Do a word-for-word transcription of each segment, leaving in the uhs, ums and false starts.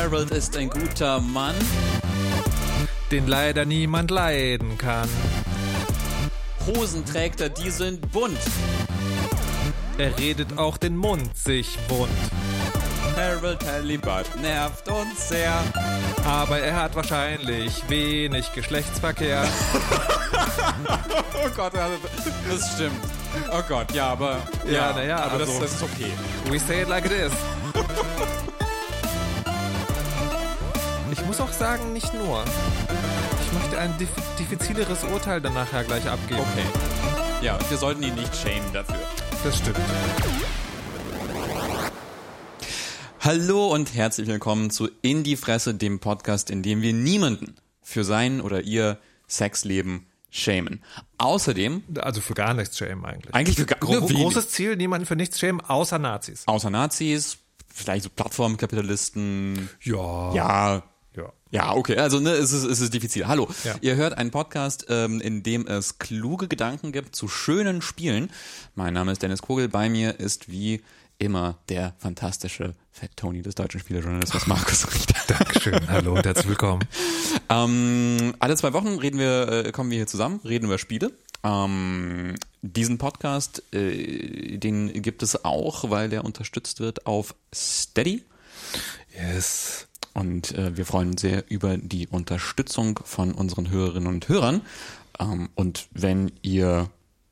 Harold ist ein guter Mann, den leider niemand leiden kann. Hosen trägt er, die sind bunt. Er redet auch den Mund sich wund. Harold Halibut nervt uns sehr. Aber er hat wahrscheinlich wenig Geschlechtsverkehr. Oh Gott, das stimmt. Oh Gott, ja, aber... Ja, naja, aber also, das, das ist okay. We say it like it is. Ich muss auch sagen, nicht nur. Ich möchte ein dif- diffizileres Urteil dann nachher gleich abgeben. Okay. Ja, wir sollten ihn nicht shamen dafür. Das stimmt. Hallo und herzlich willkommen zu In die Fresse, dem Podcast, in dem wir niemanden für sein oder ihr Sexleben shamen. Außerdem... Also für gar nichts shamen eigentlich. Eigentlich für gar Gro- Großes Ziel, niemanden für nichts shamen, außer Nazis. Außer Nazis, vielleicht so Plattformkapitalisten. Ja. Ja. Ja. Ja, okay, also ne, es ist, es ist diffizil. Hallo, ja. Ihr hört einen Podcast, ähm, in dem es kluge Gedanken gibt zu schönen Spielen. Mein Name ist Dennis Kogel, bei mir ist wie immer der fantastische Fat Tony des deutschen Spielejournalismus, Markus Richter. Dankeschön, hallo und herzlich willkommen. ähm, alle zwei Wochen reden wir, äh, kommen wir hier zusammen, reden über Spiele. Ähm, diesen Podcast, äh, den gibt es auch, weil der unterstützt wird auf Steady. Yes. Und äh, wir freuen uns sehr über die Unterstützung von unseren Hörerinnen und Hörern. Ähm, und wenn ihr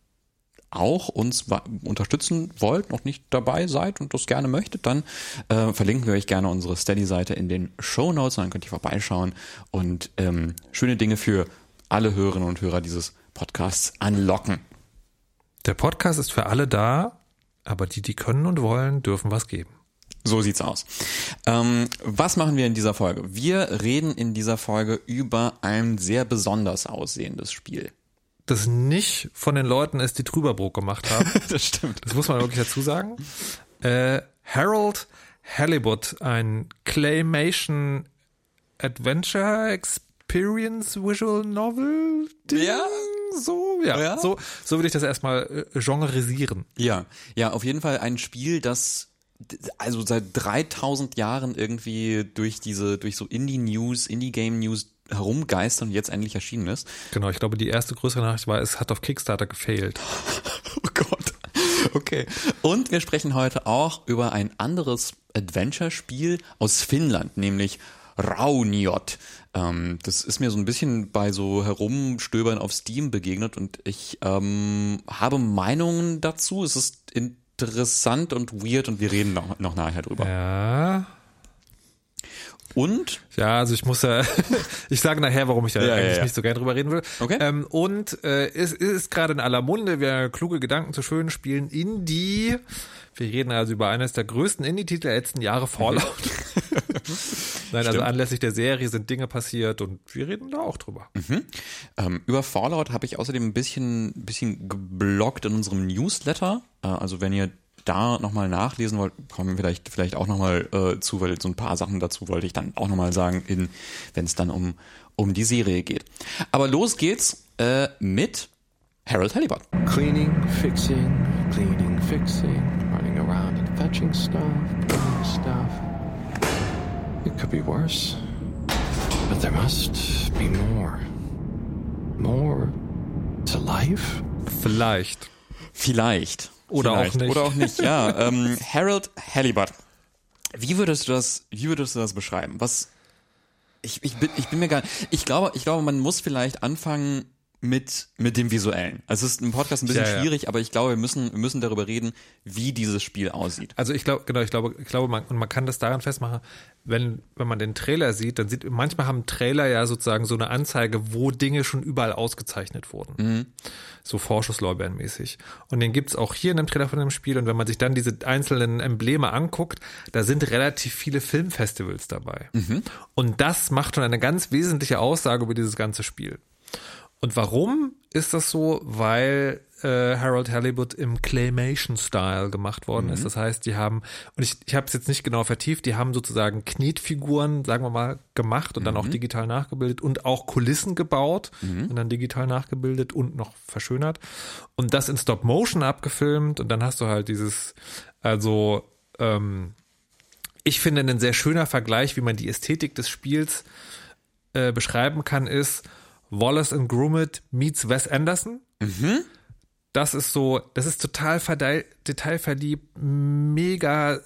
auch uns wa- unterstützen wollt, noch nicht dabei seid und das gerne möchtet, dann äh, verlinken wir euch gerne unsere Steady-Seite in den Shownotes, dann könnt ihr vorbeischauen und ähm, schöne Dinge für alle Hörerinnen und Hörer dieses Podcasts anlocken. Der Podcast ist für alle da, aber die, die können und wollen, dürfen was geben. So sieht's aus. Ähm, was machen wir in dieser Folge? Wir reden in dieser Folge über ein sehr besonders aussehendes Spiel. Das nicht von den Leuten ist, die Trüberbrook gemacht haben. Das stimmt. Das muss man wirklich dazu sagen. Äh, Harold Halibut, ein Claymation Adventure Experience Visual Novel. Ding, Ja. So, ja. Ja. So, so würde ich das erstmal äh, genrisieren. Ja, ja, auf jeden Fall ein Spiel, das also seit dreitausend Jahren irgendwie durch diese, durch so Indie-News, Indie-Game-News herumgeistert und jetzt endlich erschienen ist. Genau, ich glaube, die erste größere Nachricht war, es hat auf Kickstarter gefailt. Oh Gott. Okay. Und wir sprechen heute auch über ein anderes Adventure-Spiel aus Finnland, nämlich Rauniot. Ähm, das ist mir so ein bisschen bei so Herumstöbern auf Steam begegnet und ich ähm, habe Meinungen dazu. Es ist interessant und weird und wir reden noch, noch nachher drüber. Ja. Und? Ja, also ich muss ja, ich sage nachher, warum ich da ja, eigentlich ja, ja. nicht so gerne drüber reden will. Okay. Ähm, und äh, es ist gerade in aller Munde, wir kluge Gedanken zu schönen Spielen. Indie, wir reden also über eines der größten Indie-Titel der letzten Jahre, Fallout. Nein, also Stimmt. anlässlich der Serie sind Dinge passiert und wir reden da auch drüber. Mhm. Ähm, über Fallout habe ich außerdem ein bisschen, bisschen gebloggt in unserem Newsletter. Äh, also wenn ihr da nochmal nachlesen wollt, kommen wir vielleicht, vielleicht auch nochmal äh, zu, weil so ein paar Sachen dazu wollte ich dann auch nochmal sagen, in, wenn es dann um, um die Serie geht. Aber los geht's äh, mit Harold Halibut. Cleaning, fixing, cleaning, fixing, running around and fetching stuff, cleaning stuff. It could be worse, but there must be more. More to life? Vielleicht. Vielleicht. Oder Vielleicht. auch nicht. Oder auch nicht, ja. ähm, Harold Halibut. Wie würdest du das, wie würdest du das beschreiben? Was, ich, ich bin, ich bin mir gar nicht, ich glaube, ich glaube, man muss vielleicht anfangen mit, mit dem Visuellen. Also es ist im Podcast ein bisschen Ja, ja. schwierig, aber ich glaube, wir müssen, wir müssen darüber reden, wie dieses Spiel aussieht. Also ich glaube, genau, ich glaube, ich glaube, man, und man kann das daran festmachen, wenn, wenn man den Trailer sieht, dann sieht, manchmal haben Trailer ja sozusagen so eine Anzeige, wo Dinge schon überall ausgezeichnet wurden. Mhm. So Vorschusslorbeeren-mäßig. Und den gibt's auch hier in dem Trailer von dem Spiel. Und wenn man sich dann diese einzelnen Embleme anguckt, da sind relativ viele Filmfestivals dabei. Mhm. Und das macht schon eine ganz wesentliche Aussage über dieses ganze Spiel. Und warum ist das so? Weil äh, Harold Halibut im Claymation-Style gemacht worden Mhm. ist. Das heißt, die haben, und ich, ich habe es jetzt nicht genau vertieft, die haben sozusagen Knetfiguren, sagen wir mal, gemacht und dann auch digital nachgebildet und auch Kulissen gebaut und dann digital nachgebildet und noch verschönert. Und das in Stop-Motion abgefilmt und dann hast du halt dieses, also ähm, ich finde, ein sehr schöner Vergleich, wie man die Ästhetik des Spiels äh, beschreiben kann, ist Wallace and Gromit meets Wes Anderson. Mhm. Das ist so, das ist total verdeil- detailverliebt, mega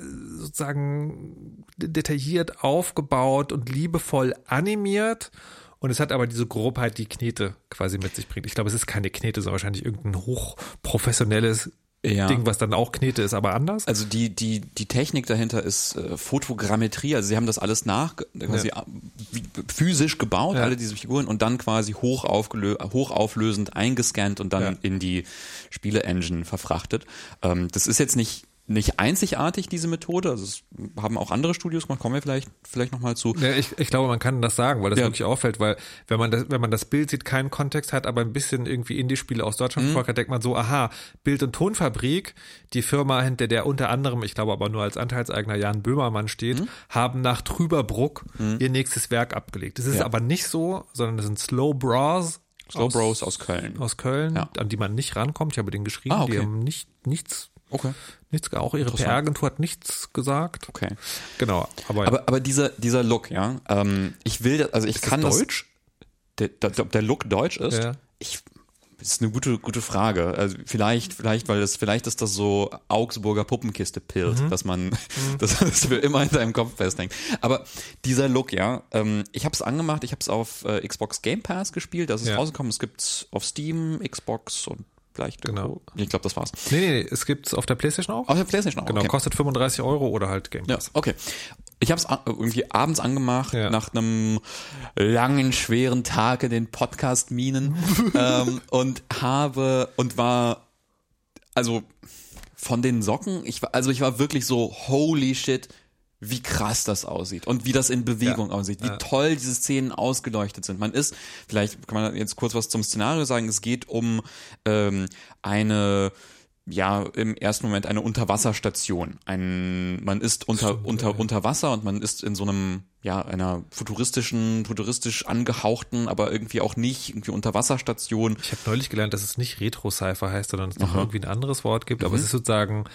sozusagen detailliert aufgebaut und liebevoll animiert. Und es hat aber diese Grobheit, die Knete quasi mit sich bringt. Ich glaube, es ist keine Knete, sondern wahrscheinlich irgendein hochprofessionelles Ja. Ding, was dann auch Knete ist, aber anders. Also die, die, die Technik dahinter ist äh, Fotogrammetrie, also sie haben das alles nach, quasi Ja. wie, physisch gebaut, Ja. alle diese Figuren und dann quasi hoch aufgelö- hochauflösend eingescannt und dann Ja. in die Spiele-Engine verfrachtet. Ähm, das ist jetzt nicht nicht einzigartig, diese Methode, also es haben auch andere Studios gemacht, kommen wir vielleicht vielleicht nochmal zu. Ja, ich, ich glaube, man kann das sagen, weil das Ja. wirklich auffällt, weil wenn man das, wenn man das Bild sieht, keinen Kontext hat, aber ein bisschen irgendwie Indie-Spiele aus Deutschland Mhm. verfolgt hat, denkt man so, aha, Bild- und Tonfabrik, die Firma, hinter der unter anderem, ich glaube aber nur als Anteilseigner Jan Böhmermann steht, Mhm. haben nach Trüberbruck ihr nächstes Werk abgelegt. Das ist Ja. aber nicht so, sondern das sind Slow Bros Slow aus, Bros aus Köln. aus Köln, Ja. an die man nicht rankommt. Ich habe den geschrieben, Ah, okay. die haben nicht, nichts, Okay. nichts, auch ihre P Interessant. R-Agentur hat nichts gesagt. Okay. Genau, aber, Aber, aber dieser, dieser Look, ja, ähm, ich will, das, also ich ist das kann Deutsch? das, der, der, ob der Look deutsch ist, Ja. ich, das ist eine gute, gute Frage. Also vielleicht, vielleicht, weil das, vielleicht ist das so Augsburger Puppenkiste Pilz, Mhm. dass man, dass das für immer in seinem Kopf festhängt. Aber dieser Look, ja, ähm, ich habe es angemacht, ich habe es auf äh, Xbox Game Pass gespielt, das ist Ja. rausgekommen, es gibt's auf Steam, Xbox und vielleicht Genau. irgendwo. Ich glaube, das war's. Nee, nee, nee, es gibt's auf der PlayStation auch. Auf der PlayStation auch. Genau, okay. kostet fünfunddreißig Euro oder halt Game Ja, Pass. okay. Ich habe es irgendwie abends angemacht, Ja. nach einem langen, schweren Tag in den Podcast-Minen ähm, und habe und war, also von den Socken, ich war, also ich war wirklich so, holy shit, wie krass das aussieht und wie das in Bewegung Ja. aussieht, wie Ja. toll diese Szenen ausgeleuchtet sind. Man ist, vielleicht kann man jetzt kurz was zum Szenario sagen, es geht um ähm, eine ja, im ersten Moment eine Unterwasserstation. Ein, man ist unter, Stimmt, unter, ja. unter Wasser und man ist in so einem, ja, einer futuristischen, futuristisch angehauchten, aber irgendwie auch nicht, irgendwie Unterwasserstation. Ich habe neulich gelernt, dass es nicht Retro-Cypher heißt, sondern es noch Aha. irgendwie ein anderes Wort gibt, aber Mhm. es ist sozusagen,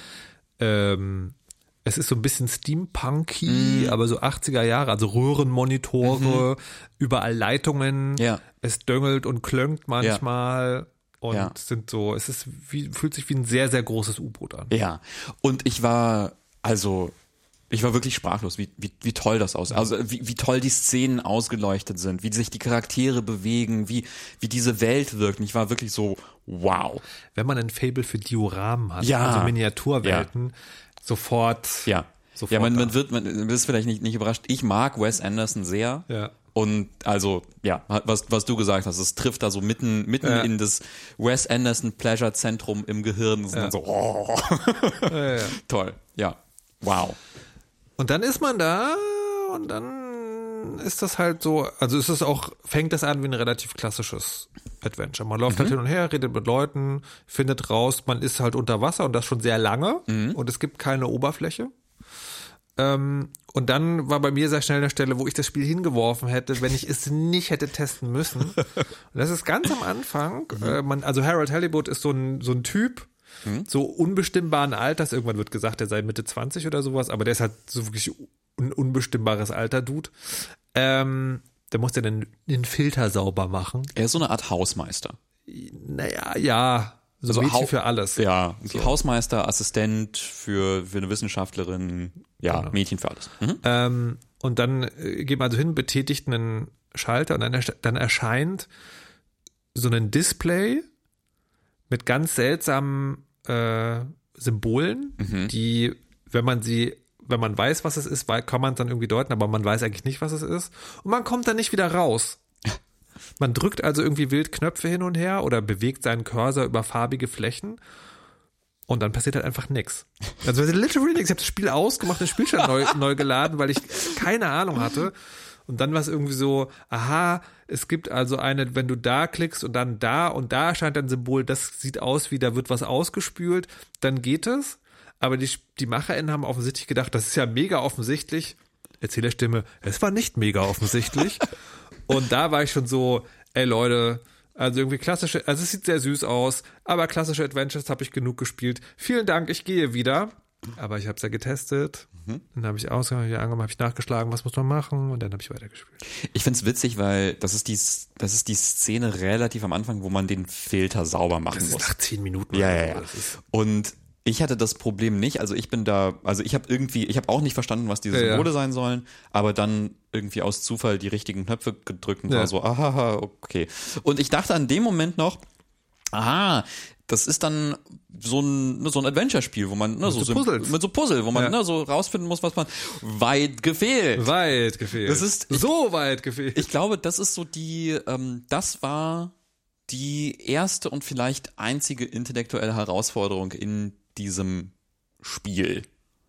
ähm, es ist so ein bisschen steampunky, Mhm. aber so achtziger Jahre, also Röhrenmonitore, überall Leitungen, Ja. es döngelt und klönkt manchmal und Ja. sind so, es ist wie, fühlt sich wie ein sehr, sehr großes U-Boot an. Ja. Und ich war, also, ich war wirklich sprachlos, wie, wie, wie toll das aussieht. Also, wie, wie toll die Szenen ausgeleuchtet sind, wie sich die Charaktere bewegen, wie, wie diese Welt wirkt. Und ich war wirklich so, wow. Wenn man ein Faible für Dioramen hat, Ja. also Miniaturwelten, sofort. Ja. Sofort ja, man, da. man wird, man ist vielleicht nicht, nicht überrascht. Ich mag Wes Anderson sehr. Ja. Und also, ja, was, was du gesagt hast, es trifft da so mitten, mitten Ja. in das Wes Anderson Pleasure Zentrum im Gehirn. Das ist Ja. dann so, oh, Ja, ja. toll. Ja. Wow. Und dann ist man da und dann ist das halt so, also ist es auch, fängt das an wie ein relativ klassisches Adventure. Man läuft halt hin und her, redet mit Leuten, findet raus, man ist halt unter Wasser und das schon sehr lange und es gibt keine Oberfläche. Ähm, und dann war bei mir sehr schnell eine Stelle, wo ich das Spiel hingeworfen hätte, wenn ich es nicht hätte testen müssen. Und das ist ganz am Anfang. Äh, man, also Harold Halibut ist so ein, so ein Typ, so unbestimmbaren Alters. Irgendwann wird gesagt, der sei Mitte zwanzig oder sowas, aber der ist halt so wirklich ein unbestimmbares Alter, Dude. Ähm, der muss ja dann den Filter sauber machen. Er ist so eine Art Hausmeister. Naja, ja. So Also Mädchen Hau- für alles. Ja, So. Hausmeister, Assistent für, für eine Wissenschaftlerin, ja, Genau. Mädchen für alles. Mhm. Ähm, und dann äh, geht man also hin, betätigt einen Schalter und dann, ersch- dann erscheint so ein Display mit ganz seltsamen äh, Symbolen, Mhm. die, wenn man sie, wenn man weiß, was es ist, wei- kann man es dann irgendwie deuten, aber man weiß eigentlich nicht, was es ist. Und man kommt dann nicht wieder raus. Man drückt also irgendwie wild Knöpfe hin und her oder bewegt seinen Cursor über farbige Flächen und dann passiert halt einfach nichts. Also literally nichts. Ich habe das Spiel ausgemacht, den Spielstand neu, neu geladen, weil ich keine Ahnung hatte. Und dann war es irgendwie so, aha, es gibt also eine, wenn du da klickst und dann da und da erscheint ein Symbol, das sieht aus wie, da wird was ausgespült, dann geht es. Aber die, die MacherInnen haben offensichtlich gedacht, das ist ja mega offensichtlich. Erzählerstimme, es war nicht mega offensichtlich. Und da war ich schon so, ey Leute, also irgendwie klassische, also es sieht sehr süß aus, aber klassische Adventures habe ich genug gespielt. Vielen Dank, ich gehe wieder. Aber ich habe es ja getestet. Mhm. Dann habe ich ausgemacht, hab ich angemacht, habe ich nachgeschlagen, was muss man machen und dann habe ich weitergespielt. Ich find's witzig, weil das ist die, das ist die Szene relativ am Anfang, wo man den Filter sauber machen Das ist muss. nach zehn Minuten. Ja, oder ja, so. ja. Das ist, Und ich hatte das Problem nicht, also ich bin da, also ich habe irgendwie, ich habe auch nicht verstanden, was diese Ja, ja. Symbole sein sollen, aber dann irgendwie aus Zufall die richtigen Knöpfe gedrückt und Ja. war so, aha, okay. Und ich dachte an dem Moment noch, aha, das ist dann so ein, so ein Adventure-Spiel, wo man, ne, so, so Sym- Puzzles. mit so Puzzle, wo man, Ja. ne, so rausfinden muss, was man, weit gefehlt. weit gefehlt. Das ist- ich- so weit gefehlt. Ich glaube, das ist so die, ähm, das war die erste und vielleicht einzige intellektuelle Herausforderung in diesem Spiel.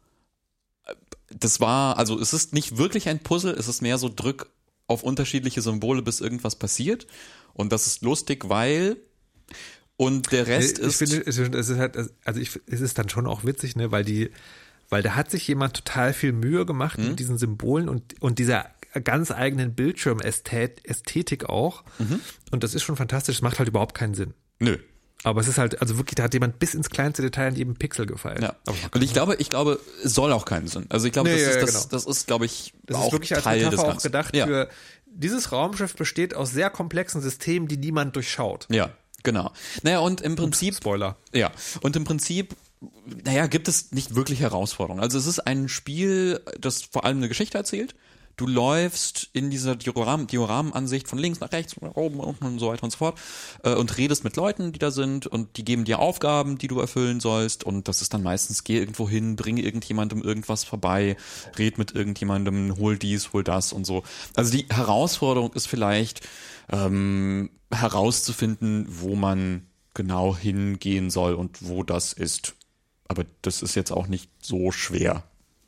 Das war, also es ist nicht wirklich ein Puzzle, es ist mehr so drück auf unterschiedliche Symbole, bis irgendwas passiert. Und das ist lustig, weil und der Rest ich ist. finde, es ist, es ist halt, also ich, es ist dann schon auch witzig, ne, weil die, weil da hat sich jemand total viel Mühe gemacht Mhm. mit diesen Symbolen und, und dieser ganz eigenen Bildschirmästhetik auch. Mhm. Und das ist schon fantastisch, es macht halt überhaupt keinen Sinn. Nö. Aber es ist halt, also wirklich, da hat jemand bis ins kleinste Detail an jedem Pixel gefeilt. Ja. Aber Und ich glaube, ich glaube, es soll auch keinen Sinn. Also ich glaube, Nee, das, ja, ist, ja, das, genau. das ist, glaube ich, das auch ist wirklich als Teil des Metapher auch Ganzen. gedacht Ja. für, dieses Raumschiff besteht aus sehr komplexen Systemen, die niemand durchschaut. Ja, genau. Naja, und im Prinzip, Spoiler. ja, und im Prinzip, naja, gibt es nicht wirklich Herausforderungen. Also es ist ein Spiel, das vor allem eine Geschichte erzählt. Du läufst in dieser Dioram Dioramenansicht von links nach rechts, von oben, unten und so weiter und so fort äh, und redest mit Leuten, die da sind und die geben dir Aufgaben, die du erfüllen sollst und das ist dann meistens, geh irgendwo hin, bringe irgendjemandem irgendwas vorbei, red mit irgendjemandem, hol dies, hol das und so. Also die Herausforderung ist vielleicht ähm, herauszufinden, wo man genau hingehen soll und wo das ist. Aber das ist jetzt auch nicht so schwer.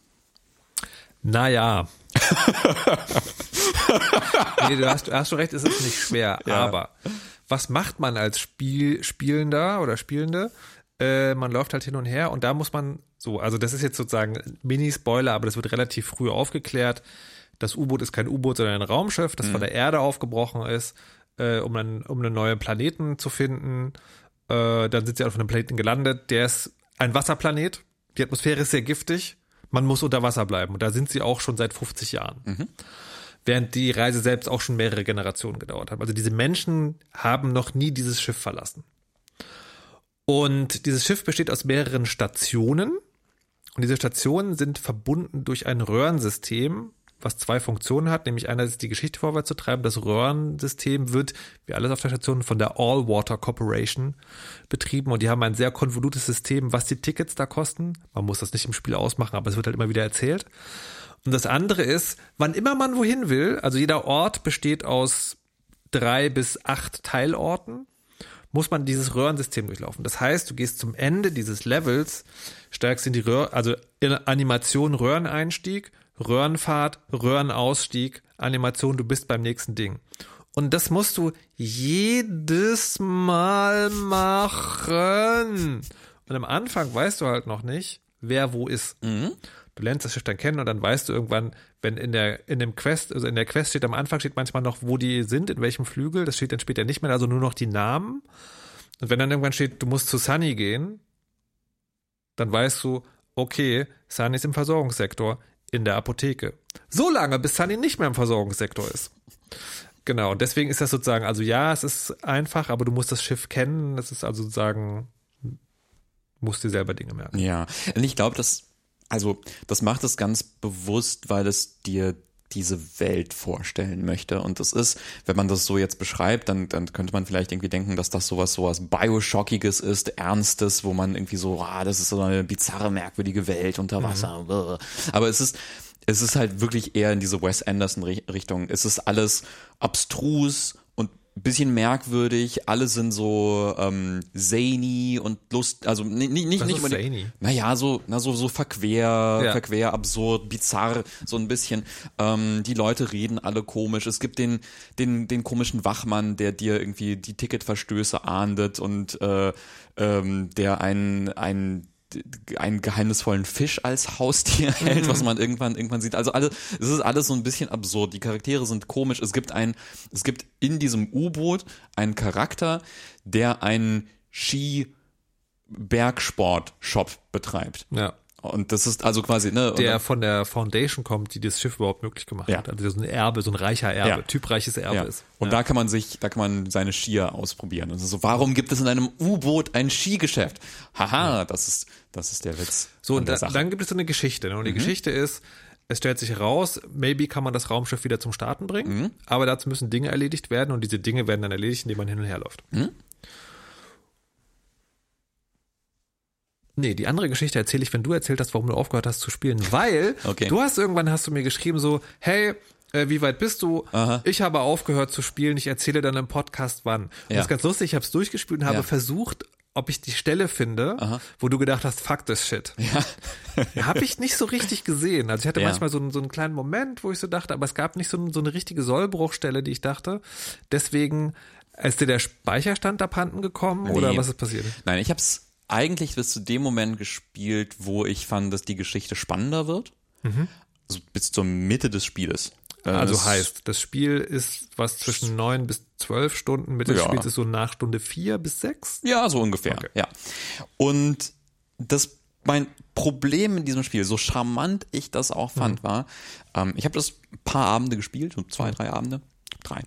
Naja. nee, du hast, hast du recht, es ist nicht schwer. Ja. Aber was macht man als Spiel, Spielender oder Spielende? Äh, man läuft halt hin und her und da muss man so, also das ist jetzt sozusagen Mini-Spoiler, aber das wird relativ früh aufgeklärt. Das U-Boot ist kein U-Boot, sondern ein Raumschiff, das Mhm. von der Erde aufgebrochen ist, äh, um, einen, um einen neuen Planeten zu finden. Äh, dann sind sie auf einem Planeten gelandet. Der ist ein Wasserplanet. Die Atmosphäre ist sehr giftig. Man muss unter Wasser bleiben. Und da sind sie auch schon seit fünfzig Jahren. Mhm. Während die Reise selbst auch schon mehrere Generationen gedauert hat. Also diese Menschen haben noch nie dieses Schiff verlassen. Und dieses Schiff besteht aus mehreren Stationen. Und diese Stationen sind verbunden durch ein Röhrensystem, was zwei Funktionen hat. Nämlich einerseits die Geschichte vorwärts zu treiben. Das Röhrensystem wird, wie alles auf der Station, von der All-Water Corporation betrieben. Und die haben ein sehr konvolutes System, was die Tickets da kosten. Man muss das nicht im Spiel ausmachen, aber es wird halt immer wieder erzählt. Und das andere ist, wann immer man wohin will, also jeder Ort besteht aus drei bis acht Teilorten, muss man dieses Röhrensystem durchlaufen. Das heißt, du gehst zum Ende dieses Levels, steigst in die Röhr, also in Animation Röhreneinstieg, Röhrenfahrt, Röhrenausstieg, Animation, du bist beim nächsten Ding. Und das musst du jedes Mal machen. Und am Anfang weißt du halt noch nicht, wer wo ist. Mhm. Du lernst das Schiff dann kennen und dann weißt du irgendwann, wenn in der, in dem Quest, also in der Quest steht am Anfang steht manchmal noch, wo die sind, in welchem Flügel, das steht dann später nicht mehr, also nur noch die Namen. Und wenn dann irgendwann steht, du musst zu Sunny gehen, dann weißt du, okay, Sunny ist im Versorgungssektor, in der Apotheke. So lange, bis Sunny nicht mehr im Versorgungssektor ist. Genau, und deswegen ist das sozusagen, also ja, es ist einfach, aber du musst das Schiff kennen, das ist also sozusagen, musst dir selber Dinge merken. Ja, und ich glaube, das, also das macht es ganz bewusst, weil es dir diese Welt vorstellen möchte. Und das ist, wenn man das so jetzt beschreibt, dann, dann könnte man vielleicht irgendwie denken, dass das sowas, sowas Bioshockiges ist, Ernstes, wo man irgendwie so, ah, das ist so eine bizarre, merkwürdige Welt unter Wasser. Mhm. Aber es ist, es ist halt wirklich eher in diese Wes Anderson-Richtung. Es ist alles abstrus und ein bisschen merkwürdig. Alle sind so ähm, zany und lust, also nicht nicht Was nicht ist unbedingt- zany? Naja, so na so so verquer, Ja. verquer, absurd, bizarr, so ein bisschen. Ähm, die Leute reden alle komisch. Es gibt den den den komischen Wachmann, der dir irgendwie die Ticketverstöße ahndet und äh, ähm, der einen einen einen geheimnisvollen Fisch als Haustier hält, was man irgendwann irgendwann sieht. Also alle, es ist alles so ein bisschen absurd. Die Charaktere sind komisch. Es gibt ein, es gibt in diesem U-Boot einen Charakter, der einen Ski-Bergsport-Shop betreibt. Ja. Und das ist also quasi, ne? Der dann, von der Foundation kommt, die das Schiff überhaupt möglich gemacht ja. hat. Also so ein Erbe, so ein reicher Erbe, ja. typreiches Erbe ja. ist. Und ja. da kann man sich, da kann man seine Skier ausprobieren. Also so, warum gibt es in einem U-Boot ein Skigeschäft? Haha, ja. das ist, das ist der Witz. So, und der da, Sache. dann gibt es so eine Geschichte. Ne? Und die mhm. Geschichte ist, es stellt sich heraus, maybe kann man das Raumschiff wieder zum Starten bringen, mhm. aber dazu müssen Dinge erledigt werden und diese Dinge werden dann erledigt, indem man hin und her läuft. Mhm. Nee, die andere Geschichte erzähle ich, wenn du erzählt hast, warum du aufgehört hast zu spielen, weil okay. du hast irgendwann, hast du mir geschrieben so, hey, äh, wie weit bist du? Aha. Ich habe aufgehört zu spielen, ich erzähle dann im Podcast wann. Und ja. das ist ganz lustig, ich habe es durchgespielt und habe ja. versucht, ob ich die Stelle finde, Aha. wo du gedacht hast, fuck this shit. Ja. Habe ich nicht so richtig gesehen. Also ich hatte ja. manchmal so einen, so einen kleinen Moment, wo ich so dachte, aber es gab nicht so, so eine richtige Sollbruchstelle, die ich dachte. Deswegen, ist dir der Speicherstand abhanden gekommen nee. oder was ist passiert? Nein, ich habe es eigentlich bis zu dem Moment gespielt, wo ich fand, dass die Geschichte spannender wird. Mhm. Also bis zur Mitte des Spieles. Also das heißt, das Spiel ist was zwischen neun bis zwölf Stunden, Mitte des ja. Spiels ist so nach Stunde vier bis sechs? Ja, so ungefähr, okay. ja. Und das, mein Problem in diesem Spiel, so charmant ich das auch fand, mhm. war, ähm, ich habe das ein paar Abende gespielt, so zwei, drei Abende, drei.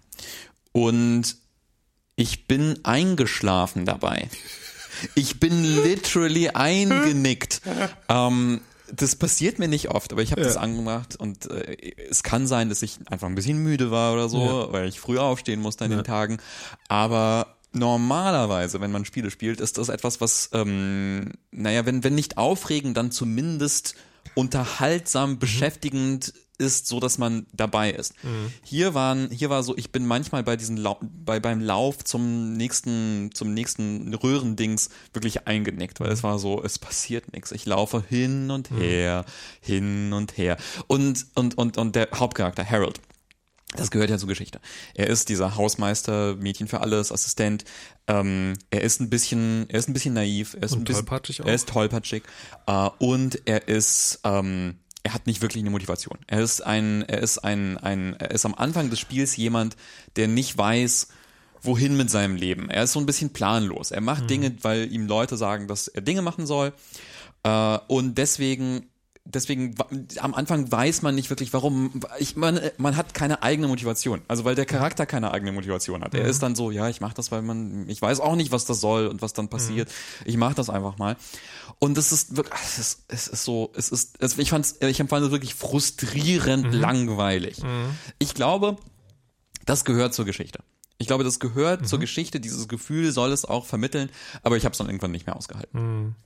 Und ich bin eingeschlafen dabei. Ich bin literally eingenickt. ähm, das passiert mir nicht oft, aber ich habe ja. das angemacht und äh, es kann sein, dass ich einfach ein bisschen müde war oder so, ja. weil ich früher aufstehen musste an ja. den Tagen. Aber normalerweise, wenn man Spiele spielt, ist das etwas, was, ähm, naja, wenn, wenn nicht aufregend, dann zumindest unterhaltsam, mhm. beschäftigend ist, so dass man dabei ist. Mhm. Hier waren, hier war so, ich bin manchmal bei diesen Lau- bei beim Lauf zum nächsten, zum nächsten Röhrendings wirklich eingenickt, weil es war so, es passiert nichts. Ich laufe hin und her, mhm. hin und her. Und und und und der Hauptcharakter Harold, das gehört ja zur Geschichte. Er ist dieser Hausmeister, Mädchen für alles, Assistent. Ähm, er ist ein bisschen, er ist ein bisschen naiv. Er ist und ein bisschen, tollpatschig auch. Er ist tollpatschig. Äh, und er ist, ähm, er hat nicht wirklich eine Motivation. Er ist ein, er ist ein, ein, er ist am Anfang des Spiels jemand, der nicht weiß, wohin mit seinem Leben. Er ist so ein bisschen planlos. Er macht mhm. Dinge, weil ihm Leute sagen, dass er Dinge machen soll. Äh, und deswegen Deswegen, am Anfang weiß man nicht wirklich, warum. Ich, man, man hat keine eigene Motivation. Also, weil der Charakter keine eigene Motivation hat. Mhm. Er ist dann so, ja, ich mache das, weil man, ich weiß auch nicht, was das soll und was dann passiert. Mhm. Ich mache das einfach mal. Und es ist wirklich, es ist, es ist so, es ist, es, ich fand's, ich empfand es wirklich frustrierend mhm. langweilig. Mhm. Ich glaube, das gehört zur Geschichte. Ich glaube, das gehört mhm. zur Geschichte. Dieses Gefühl soll es auch vermitteln. Aber ich habe es dann irgendwann nicht mehr ausgehalten. Mhm.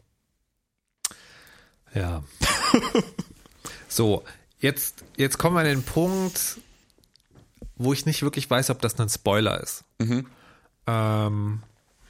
Ja. So, jetzt, jetzt kommen wir an den Punkt, wo ich nicht wirklich weiß, ob das ein Spoiler ist. Mhm. Ähm,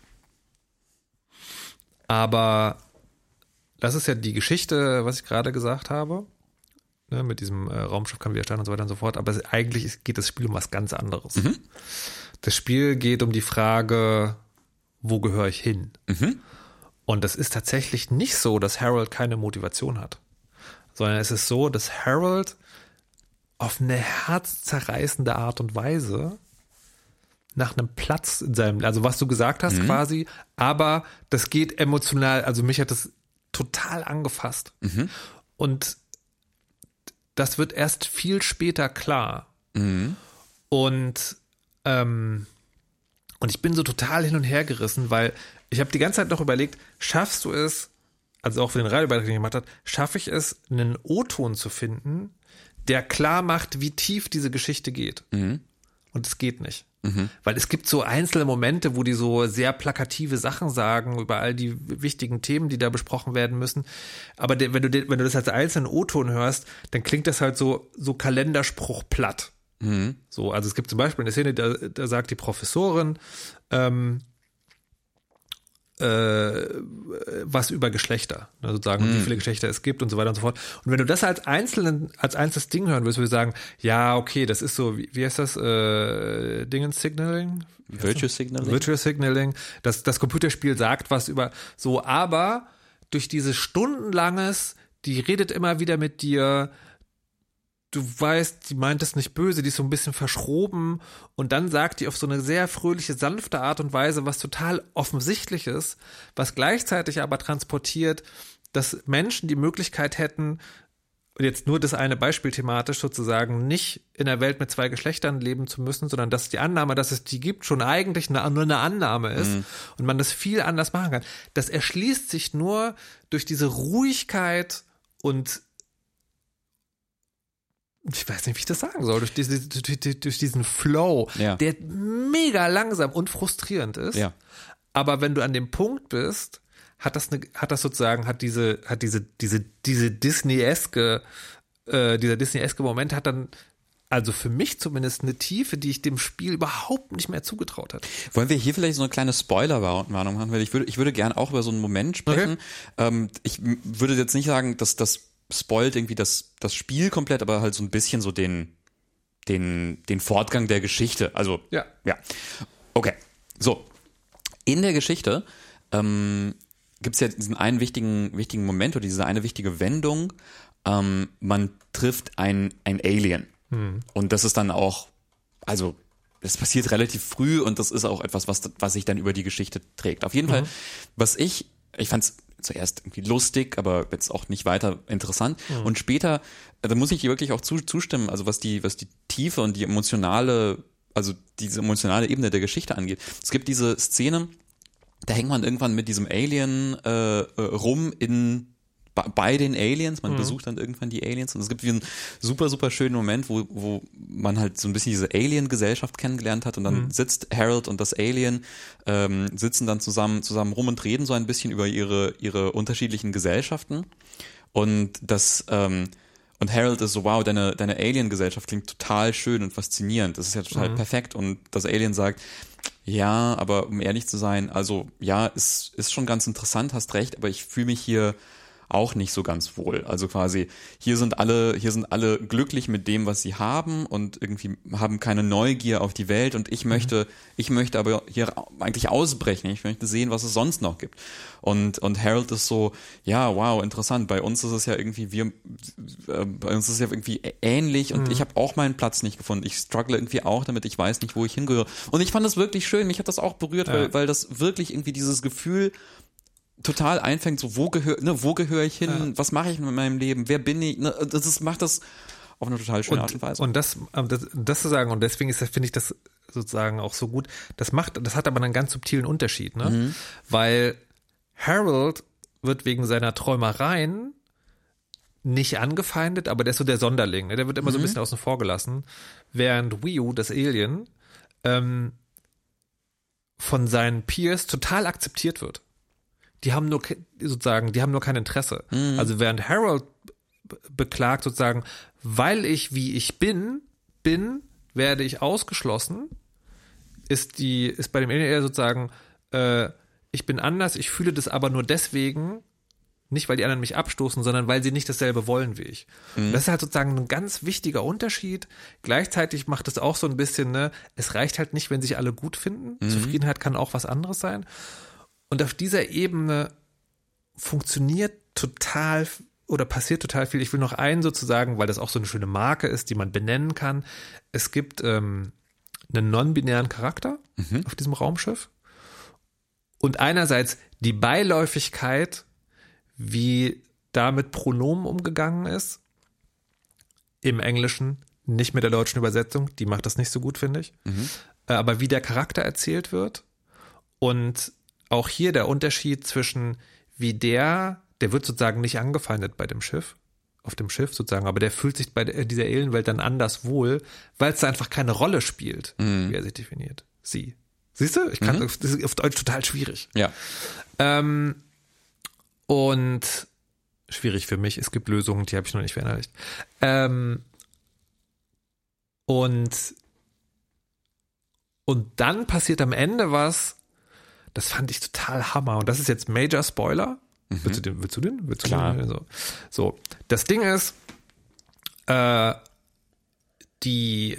aber das ist ja die Geschichte, was ich gerade gesagt habe, ne, mit diesem äh, Raumschiff kann widerstehen und so weiter und so fort. Aber es, eigentlich ist, geht das Spiel um was ganz anderes. Mhm. Das Spiel geht um die Frage, wo gehöre ich hin? Mhm. Und das ist tatsächlich nicht so, dass Harold keine Motivation hat, sondern es ist so, dass Harold auf eine herzzerreißende Art und Weise nach einem Platz in seinem, also was du gesagt hast mhm. quasi, aber das geht emotional, also mich hat das total angefasst. Mhm. Und das wird erst viel später klar. Mhm. Und ähm, und ich bin so total hin und her gerissen, weil ich habe die ganze Zeit noch überlegt, schaffst du es, also auch für den Radiobeitrag, den ich gemacht habe, schaffe ich es, einen O-Ton zu finden, der klar macht, wie tief diese Geschichte geht. Mhm. Und es geht nicht. Mhm. Weil es gibt so einzelne Momente, wo die so sehr plakative Sachen sagen über all die wichtigen Themen, die da besprochen werden müssen. Aber de, wenn, du, wenn du das als einzelnen O-Ton hörst, dann klingt das halt so, so Kalenderspruch platt. Mhm. So, also es gibt zum Beispiel eine Szene, da, da sagt die Professorin, ähm, äh, was über Geschlechter, ne, sozusagen, mhm. wie viele Geschlechter es gibt und so weiter und so fort. Und wenn du das als einzelnen, als einzelnes Ding hören würdest, würde ich sagen, ja, okay, das ist so, wie, wie heißt das, äh, Dingens Signaling? Virtual Signaling. Virtual Signaling. Das, das Computerspiel sagt was über so, aber durch dieses stundenlanges, die redet immer wieder mit dir, du weißt, die meint es nicht böse, die ist so ein bisschen verschroben und dann sagt die auf so eine sehr fröhliche, sanfte Art und Weise was total Offensichtliches, was gleichzeitig aber transportiert, dass Menschen die Möglichkeit hätten, jetzt nur das eine Beispiel thematisch sozusagen, nicht in der Welt mit zwei Geschlechtern leben zu müssen, sondern dass die Annahme, dass es die gibt, schon eigentlich eine, nur eine Annahme ist mhm. und man das viel anders machen kann. Das erschließt sich nur durch diese Ruhigkeit und ich weiß nicht, wie ich das sagen soll, durch, diese, durch, durch diesen Flow, ja. der mega langsam und frustrierend ist. Ja. Aber wenn du an dem Punkt bist, hat das eine, hat das sozusagen, hat diese, hat diese, diese, diese Disney-eske, äh, dieser Disney-eske Moment hat dann, also für mich zumindest, eine Tiefe, die ich dem Spiel überhaupt nicht mehr zugetraut hatte. Wollen wir hier vielleicht so eine kleine Spoiler-Warnung machen? Weil ich würde, ich würde gerne auch über so einen Moment sprechen. Okay. Ähm, ich würde jetzt nicht sagen, dass das spoilt irgendwie das, das Spiel komplett, aber halt so ein bisschen so den, den, den Fortgang der Geschichte. Also, ja. Ja. Okay. So. In der Geschichte, ähm, gibt es ja diesen einen wichtigen, wichtigen Moment oder diese eine wichtige Wendung. Ähm, man trifft ein, ein Alien. Hm. Und das ist dann auch, also, das passiert relativ früh und das ist auch etwas, was, was sich dann über die Geschichte trägt. Auf jeden mhm. Fall, was ich, ich fand es zuerst irgendwie lustig, aber jetzt auch nicht weiter interessant. Mhm. Und später, da muss ich wirklich auch zu, zustimmen, also was die, was die Tiefe und die emotionale, also diese emotionale Ebene der Geschichte angeht. Es gibt diese Szene, da hängt man irgendwann mit diesem Alien äh, rum in bei den Aliens, man mhm. besucht dann irgendwann die Aliens und es gibt wie einen super, super schönen Moment, wo, wo man halt so ein bisschen diese Alien-Gesellschaft kennengelernt hat und dann mhm. sitzt Harold und das Alien, ähm, sitzen dann zusammen, zusammen rum und reden so ein bisschen über ihre, ihre unterschiedlichen Gesellschaften und das, ähm, und Harold ist so, wow, deine, deine Alien-Gesellschaft klingt total schön und faszinierend, das ist ja total mhm. perfekt und das Alien sagt, ja, aber um ehrlich zu sein, also ja, ist, ist schon ganz interessant, hast recht, aber ich fühle mich hier auch nicht so ganz wohl. Also quasi, hier sind alle, hier sind alle glücklich mit dem, was sie haben und irgendwie haben keine Neugier auf die Welt und ich möchte, mhm. ich möchte aber hier eigentlich ausbrechen. Ich möchte sehen, was es sonst noch gibt. Und, und Harold ist so, ja, wow, interessant. Bei uns ist es ja irgendwie, wir, äh, bei uns ist es ja irgendwie ähnlich und mhm. ich habe auch meinen Platz nicht gefunden. Ich struggle irgendwie auch damit, ich weiß nicht, wo ich hingehöre. Und ich fand das wirklich schön. Mich hat das auch berührt, ja. weil, weil das wirklich irgendwie dieses Gefühl total einfängt, so wo gehöre ne, wo gehöre ich hin, ja. was mache ich mit meinem Leben, wer bin ich, ne, das ist, macht das auf eine total schöne und, Art und Weise. Und das, das, das zu sagen, und deswegen ist das, finde ich das sozusagen auch so gut, das macht, das hat aber einen ganz subtilen Unterschied, ne? Mhm. Weil Harold wird wegen seiner Träumereien nicht angefeindet, aber der ist so der Sonderling, ne? Der wird immer mhm. so ein bisschen außen vor gelassen, während Wii-U, das Alien, ähm, von seinen Peers total akzeptiert wird. Die haben nur sozusagen, die haben nur kein Interesse. Mhm. Also während Harold beklagt sozusagen, weil ich wie ich bin, bin, werde ich ausgeschlossen, ist die, ist bei dem Alien eher sozusagen, äh, ich bin anders, ich fühle das aber nur deswegen, nicht weil die anderen mich abstoßen, sondern weil sie nicht dasselbe wollen wie ich. Mhm. Und das ist halt sozusagen ein ganz wichtiger Unterschied. Gleichzeitig macht es auch so ein bisschen, ne, es reicht halt nicht, wenn sich alle gut finden. Mhm. Zufriedenheit kann auch was anderes sein. Und auf dieser Ebene funktioniert total oder passiert total viel. Ich will noch einen sozusagen, weil das auch so eine schöne Marke ist, die man benennen kann. Es gibt ähm, einen non-binären Charakter mhm. auf diesem Raumschiff. Und einerseits die Beiläufigkeit, wie da mit Pronomen umgegangen ist. Im Englischen, nicht mit der deutschen Übersetzung. Die macht das nicht so gut, finde ich. Mhm. Aber wie der Charakter erzählt wird. Und auch hier der Unterschied zwischen wie der, der wird sozusagen nicht angefeindet bei dem Schiff, auf dem Schiff sozusagen, aber der fühlt sich bei dieser Alienwelt dann anders wohl, weil es da einfach keine Rolle spielt, mhm. wie er sich definiert. Sie. Siehst du? Ich kann, mhm. das ist auf Deutsch total schwierig. Ja. Ähm, und schwierig für mich, es gibt Lösungen, die habe ich noch nicht verinnerlicht. Ähm, und und dann passiert am Ende was, das fand ich total Hammer. Und das ist jetzt Major Spoiler. Mhm. Willst du den? Willst du den? Willst du Klar. Den? So. so, das Ding ist, äh, die,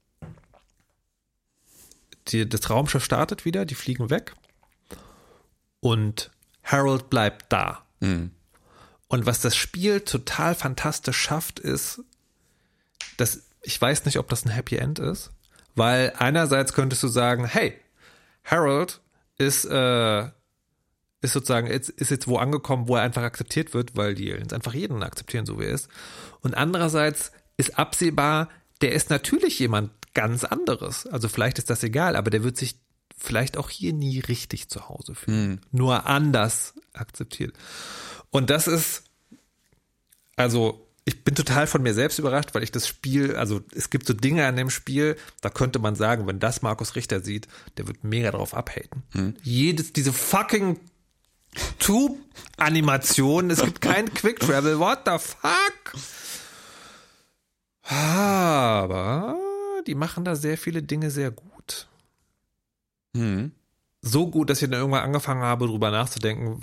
die, das Raumschiff startet wieder, die fliegen weg und Harold bleibt da. Mhm. Und was das Spiel total fantastisch schafft, ist, dass ich weiß nicht, ob das ein Happy End ist, weil einerseits könntest du sagen, hey, Harold ist, äh, ist sozusagen, ist, ist jetzt wo angekommen, wo er einfach akzeptiert wird, weil die Aliens einfach jeden akzeptieren, so wie er ist. Und andererseits ist absehbar, der ist natürlich jemand ganz anderes. Also vielleicht ist das egal, aber der wird sich vielleicht auch hier nie richtig zu Hause fühlen. Mhm. Nur anders akzeptiert. Und das ist, also ich bin total von mir selbst überrascht, weil ich das Spiel, also es gibt so Dinge an dem Spiel, da könnte man sagen, wenn das Markus Richter sieht, der wird mega drauf abhaten. Mhm. Jedes, diese fucking Tube-Animation, es gibt kein Quick Travel, what the fuck? Aber die machen da sehr viele Dinge sehr gut. Mhm. So gut, dass ich dann irgendwann angefangen habe, drüber nachzudenken,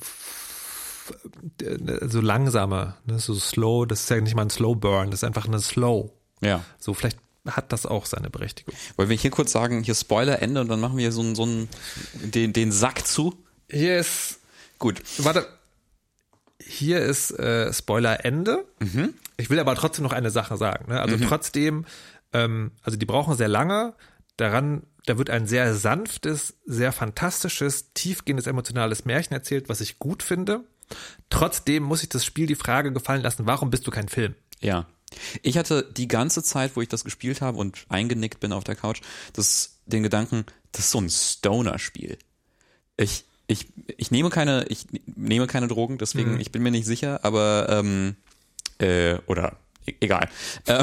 so langsamer, ne, so slow, das ist ja nicht mal ein Slow Burn, das ist einfach eine Slow. Ja. So, vielleicht hat das auch seine Berechtigung. Wollen wir hier kurz sagen, hier Spoiler, Ende und dann machen wir so einen, so einen, den, den Sack zu? Hier ist, gut. Warte, hier ist äh, Spoiler, Ende. Mhm. Ich will aber trotzdem noch eine Sache sagen, ne? Also mhm. trotzdem, ähm, also die brauchen sehr lange, daran, da wird ein sehr sanftes, sehr fantastisches, tiefgehendes, emotionales Märchen erzählt, was ich gut finde. Trotzdem muss ich das Spiel die Frage gefallen lassen, warum bist du kein Film? Ja. Ich hatte die ganze Zeit, wo ich das gespielt habe und eingenickt bin auf der Couch, das, den Gedanken, das ist so ein Stoner-Spiel. Ich, ich, ich nehme keine, ich nehme keine Drogen, deswegen, mhm. ich bin mir nicht sicher, aber, ähm, äh, oder, e- egal. Ähm,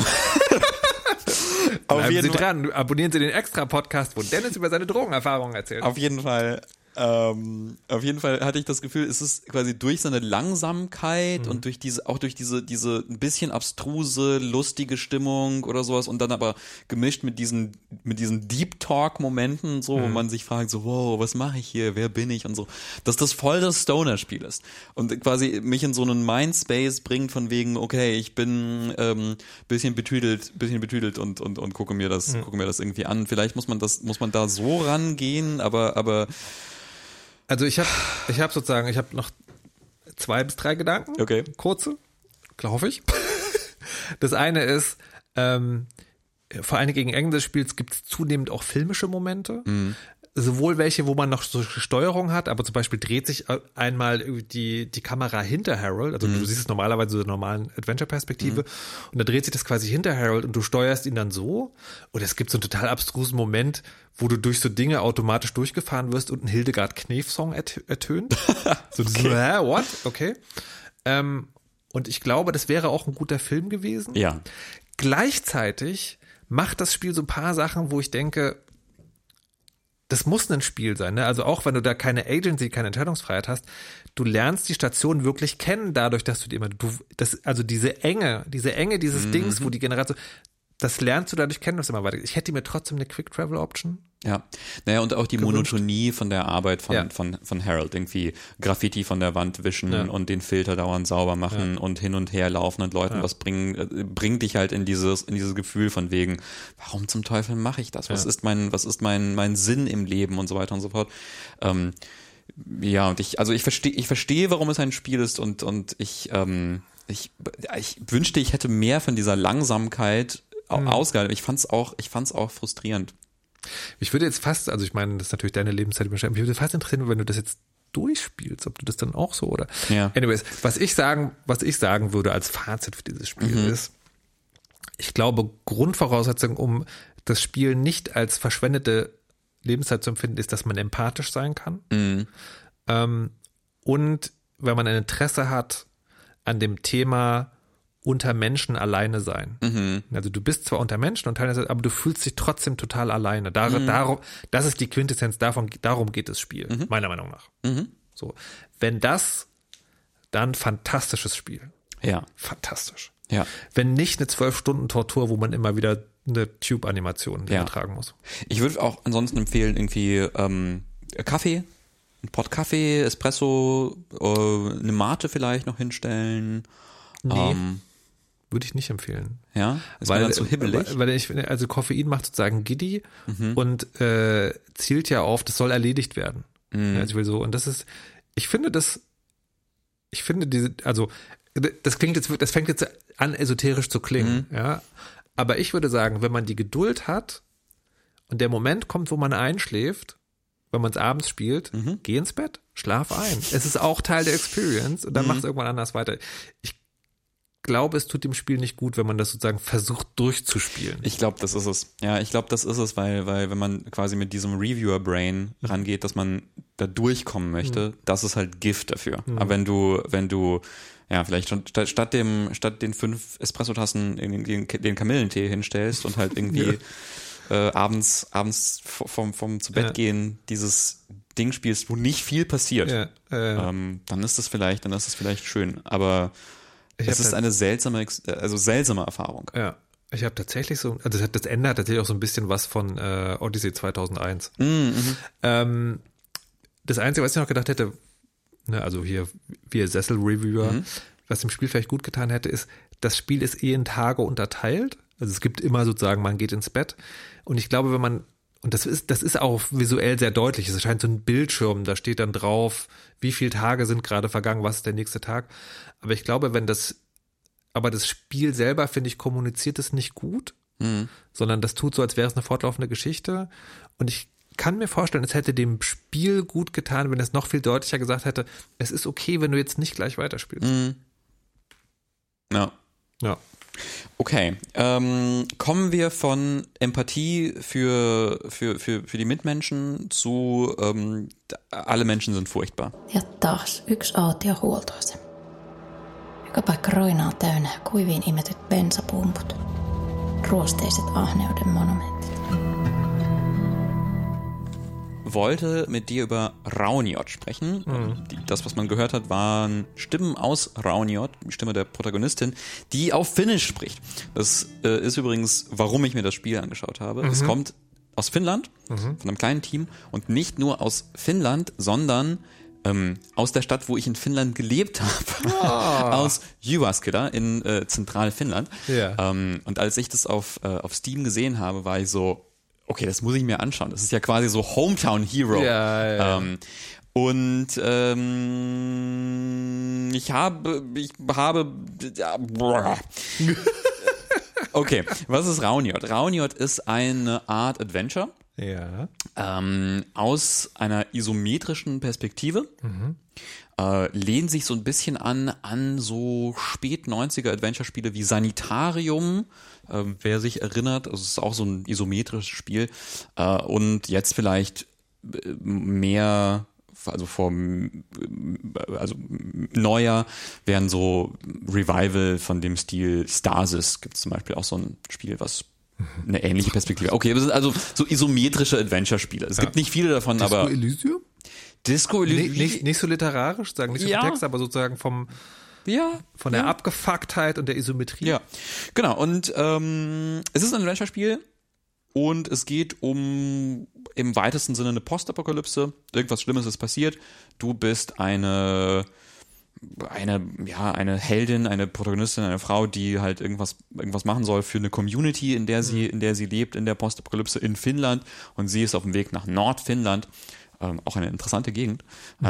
Bleiben Sie dran, abonnieren Sie den Extra-Podcast, wo Dennis über seine Drogenerfahrungen erzählt. Auf jeden Fall. Ähm, auf jeden Fall hatte ich das Gefühl, es ist quasi durch seine Langsamkeit mhm. und durch diese, auch durch diese, diese ein bisschen abstruse, lustige Stimmung oder sowas und dann aber gemischt mit diesen, mit diesen Deep Talk-Momenten, so, mhm. wo man sich fragt, so, wow, was mache ich hier, wer bin ich und so, dass das voll das Stoner-Spiel ist und quasi mich in so einen Mindspace bringt von wegen, okay, ich bin ähm, bisschen betüdelt, bisschen betüdelt und, und, und gucke mir das, mhm. gucke mir das irgendwie an. Vielleicht muss man das, muss man da so rangehen, aber, aber Also ich habe ich hab sozusagen, ich habe noch zwei bis drei Gedanken, okay. kurze, hoffe ich. Das eine ist, ähm, vor allem gegen Ende des Spiels gibt es zunehmend auch filmische Momente. Mhm. Sowohl welche, wo man noch so Steuerung hat, aber zum Beispiel dreht sich einmal die, die Kamera hinter Harold, also mhm. du siehst es normalerweise so in der normalen Adventure-Perspektive mhm. und da dreht sich das quasi hinter Harold und du steuerst ihn dann so und es gibt so einen total abstrusen Moment, wo du durch so Dinge automatisch durchgefahren wirst und ein Hildegard Knef-Song ertönt. So, okay. so hä, what? Okay. Ähm, und ich glaube, das wäre auch ein guter Film gewesen. Ja. Gleichzeitig macht das Spiel so ein paar Sachen, wo ich denke, das muss ein Spiel sein, ne? Also auch wenn du da keine Agency, keine Entscheidungsfreiheit hast, du lernst die Station wirklich kennen, dadurch, dass du die immer, du, das, also diese Enge, diese Enge dieses mhm. Dings, wo die Generation, das lernst du dadurch kennen, was immer weiter. Ich hätte mir trotzdem eine Quick Travel Option. Ja, naja, und auch die gewünscht. Monotonie von der Arbeit von, ja. von, von Harold, irgendwie Graffiti von der Wand wischen ja. und den Filter dauernd sauber machen ja. und hin und her laufen und Leuten ja. was bringen, bringt dich halt in dieses, in dieses Gefühl von wegen, warum zum Teufel mache ich das? Was ja. ist mein, was ist mein, mein Sinn im Leben und so weiter und so fort. Ähm, ja, und ich, also ich verstehe, ich verstehe, warum es ein Spiel ist und, und ich, ähm, ich, ich wünschte, ich hätte mehr von dieser Langsamkeit mhm. ausgehalten. Ich fand's auch, ich fand's auch frustrierend. Ich würde jetzt fast, also ich meine, das ist natürlich deine Lebenszeit beschreiben, mich würde fast interessieren, wenn du das jetzt durchspielst, ob du das dann auch so oder. Ja. Anyways, was ich sagen, was ich sagen würde als Fazit für dieses Spiel mhm. ist, ich glaube, Grundvoraussetzung, um das Spiel nicht als verschwendete Lebenszeit zu empfinden, ist, dass man empathisch sein kann. Mhm. Ähm, und wenn man ein Interesse hat an dem Thema unter Menschen alleine sein. Mhm. Also du bist zwar unter Menschen und teilweise, aber du fühlst dich trotzdem total alleine. Dar, mhm. darum, das ist die Quintessenz, davon, darum geht das Spiel, mhm. meiner Meinung nach. Mhm. So, wenn das, dann fantastisches Spiel. Ja. Fantastisch. Ja. Wenn nicht eine zwölf Stunden Tortur, wo man immer wieder eine Tube-Animation ja. übertragen muss. Ich würde auch ansonsten empfehlen, irgendwie ähm, Kaffee, ein Pott Kaffee, Espresso, äh, eine Mate vielleicht noch hinstellen. Nee. Ähm, Würde ich nicht empfehlen. Ja, ist weil mir dann zu hibbelig. Weil, weil ich finde, also Koffein macht sozusagen giddy mhm. und äh, zielt ja auf, das soll erledigt werden. Mhm. Ja, also ich will so, und das ist, ich finde das, ich finde diese, also das klingt jetzt, das fängt jetzt an, esoterisch zu klingen, mhm. ja. Aber ich würde sagen, wenn man die Geduld hat und der Moment kommt, wo man einschläft, wenn man es abends spielt, Mhm. geh ins Bett, schlaf ein. Es ist auch Teil der Experience und dann Mhm. mach es irgendwann anders weiter. Ich glaube, es tut dem Spiel nicht gut, wenn man das sozusagen versucht durchzuspielen. Ich glaube, das ist es. Ja, ich glaube, das ist es, weil, weil wenn man quasi mit diesem Reviewer-Brain rangeht, dass man da durchkommen möchte, das ist halt Gift dafür. Aber wenn du, wenn du, ja, vielleicht schon statt, statt dem, statt den fünf Espresso-Tassen den, den, den Kamillentee hinstellst und halt irgendwie äh, abends, abends vom, vom zu Bett Ja. gehen dieses Ding spielst, wo nicht viel passiert, Ja, äh, ähm, dann ist das vielleicht, dann ist das vielleicht schön. Aber ich es hab ist da- eine seltsame, Ex- also seltsame Erfahrung. Ja, ich habe tatsächlich so, also das hat- das Ende hat tatsächlich auch so ein bisschen was von äh, Odyssey zweitausendeins. Mhm. Ähm, das Einzige, was ich noch gedacht hätte, ne, also hier wir Sessel-Reviewer, Mhm. was dem Spiel vielleicht gut getan hätte, ist, das Spiel ist eh in Tage unterteilt. Also es gibt immer sozusagen, man geht ins Bett. Und ich glaube, wenn man, und das ist, das ist auch visuell sehr deutlich, es erscheint so ein Bildschirm, da steht dann drauf, wie viele Tage sind gerade vergangen, was ist der nächste Tag. Aber ich glaube, wenn das, aber das Spiel selber, finde ich, kommuniziert es nicht gut, Mhm. sondern das tut so, als wäre es eine fortlaufende Geschichte. Und ich kann mir vorstellen, es hätte dem Spiel gut getan, wenn es noch viel deutlicher gesagt hätte, es ist okay, wenn du jetzt nicht gleich weiterspielst. Mhm. Ja. Ja. Okay, ähm, kommen wir von Empathie für, für, für, für die Mitmenschen zu ähm, alle Menschen sind furchtbar. Ja taas yksi autio huoltoasema. Joka paikka roinaa täynnä kuiviin imetyt bensapumput. Ruosteiset ahneuden monumentit. Wollte mit dir über Rauniot sprechen. Die, das, was man gehört hat, waren Stimmen aus Rauniot, die Stimme der Protagonistin, die auf Finnisch spricht. Das äh, ist übrigens, warum ich mir das Spiel angeschaut habe. Es kommt aus Finnland, von einem kleinen Team und nicht nur aus Finnland, sondern ähm, aus der Stadt, wo ich in Finnland gelebt habe, aus Jyväskylä in äh, Zentralfinnland. Ja. Ähm, und als ich das auf, äh, auf Steam gesehen habe, war ich so, okay, das muss ich mir anschauen. Das ist ja quasi so Hometown Hero. Ja, ja. Ähm, und ähm, ich habe, ich habe, ja, brr. Okay, was ist Rauniot? Rauniot ist eine Art Adventure Ja. ähm, aus einer isometrischen Perspektive. Äh, lehnt sich so ein bisschen an an so spät-neunziger Adventure-Spiele wie Sanitarium, äh, wer sich erinnert, also es ist auch so ein isometrisches Spiel äh, und jetzt vielleicht äh, mehr, also vor also neuer wären so Revival von dem Stil Stasis, gibt es zum Beispiel auch so ein Spiel, was eine ähnliche Perspektive. Okay, das sind also so isometrische Adventure-Spiele. Es gibt nicht viele davon, Disco aber Elysium? Disco Nee, Elysium. nicht, nicht so literarisch, sagen nicht so Ja. viel Text, aber sozusagen vom, Ja. von der Abgefucktheit und der Isometrie. Ja, genau. Und ähm, es ist ein Adventure-Spiel und es geht um im weitesten Sinne eine Postapokalypse. Irgendwas Schlimmes ist passiert. Du bist eine eine ja eine Heldin, eine Protagonistin, eine Frau, die halt irgendwas irgendwas machen soll für eine Community, in der sie in der sie lebt, in der Postapokalypse in Finnland, und sie ist auf dem Weg nach Nordfinnland. Ähm, auch eine interessante Gegend, äh,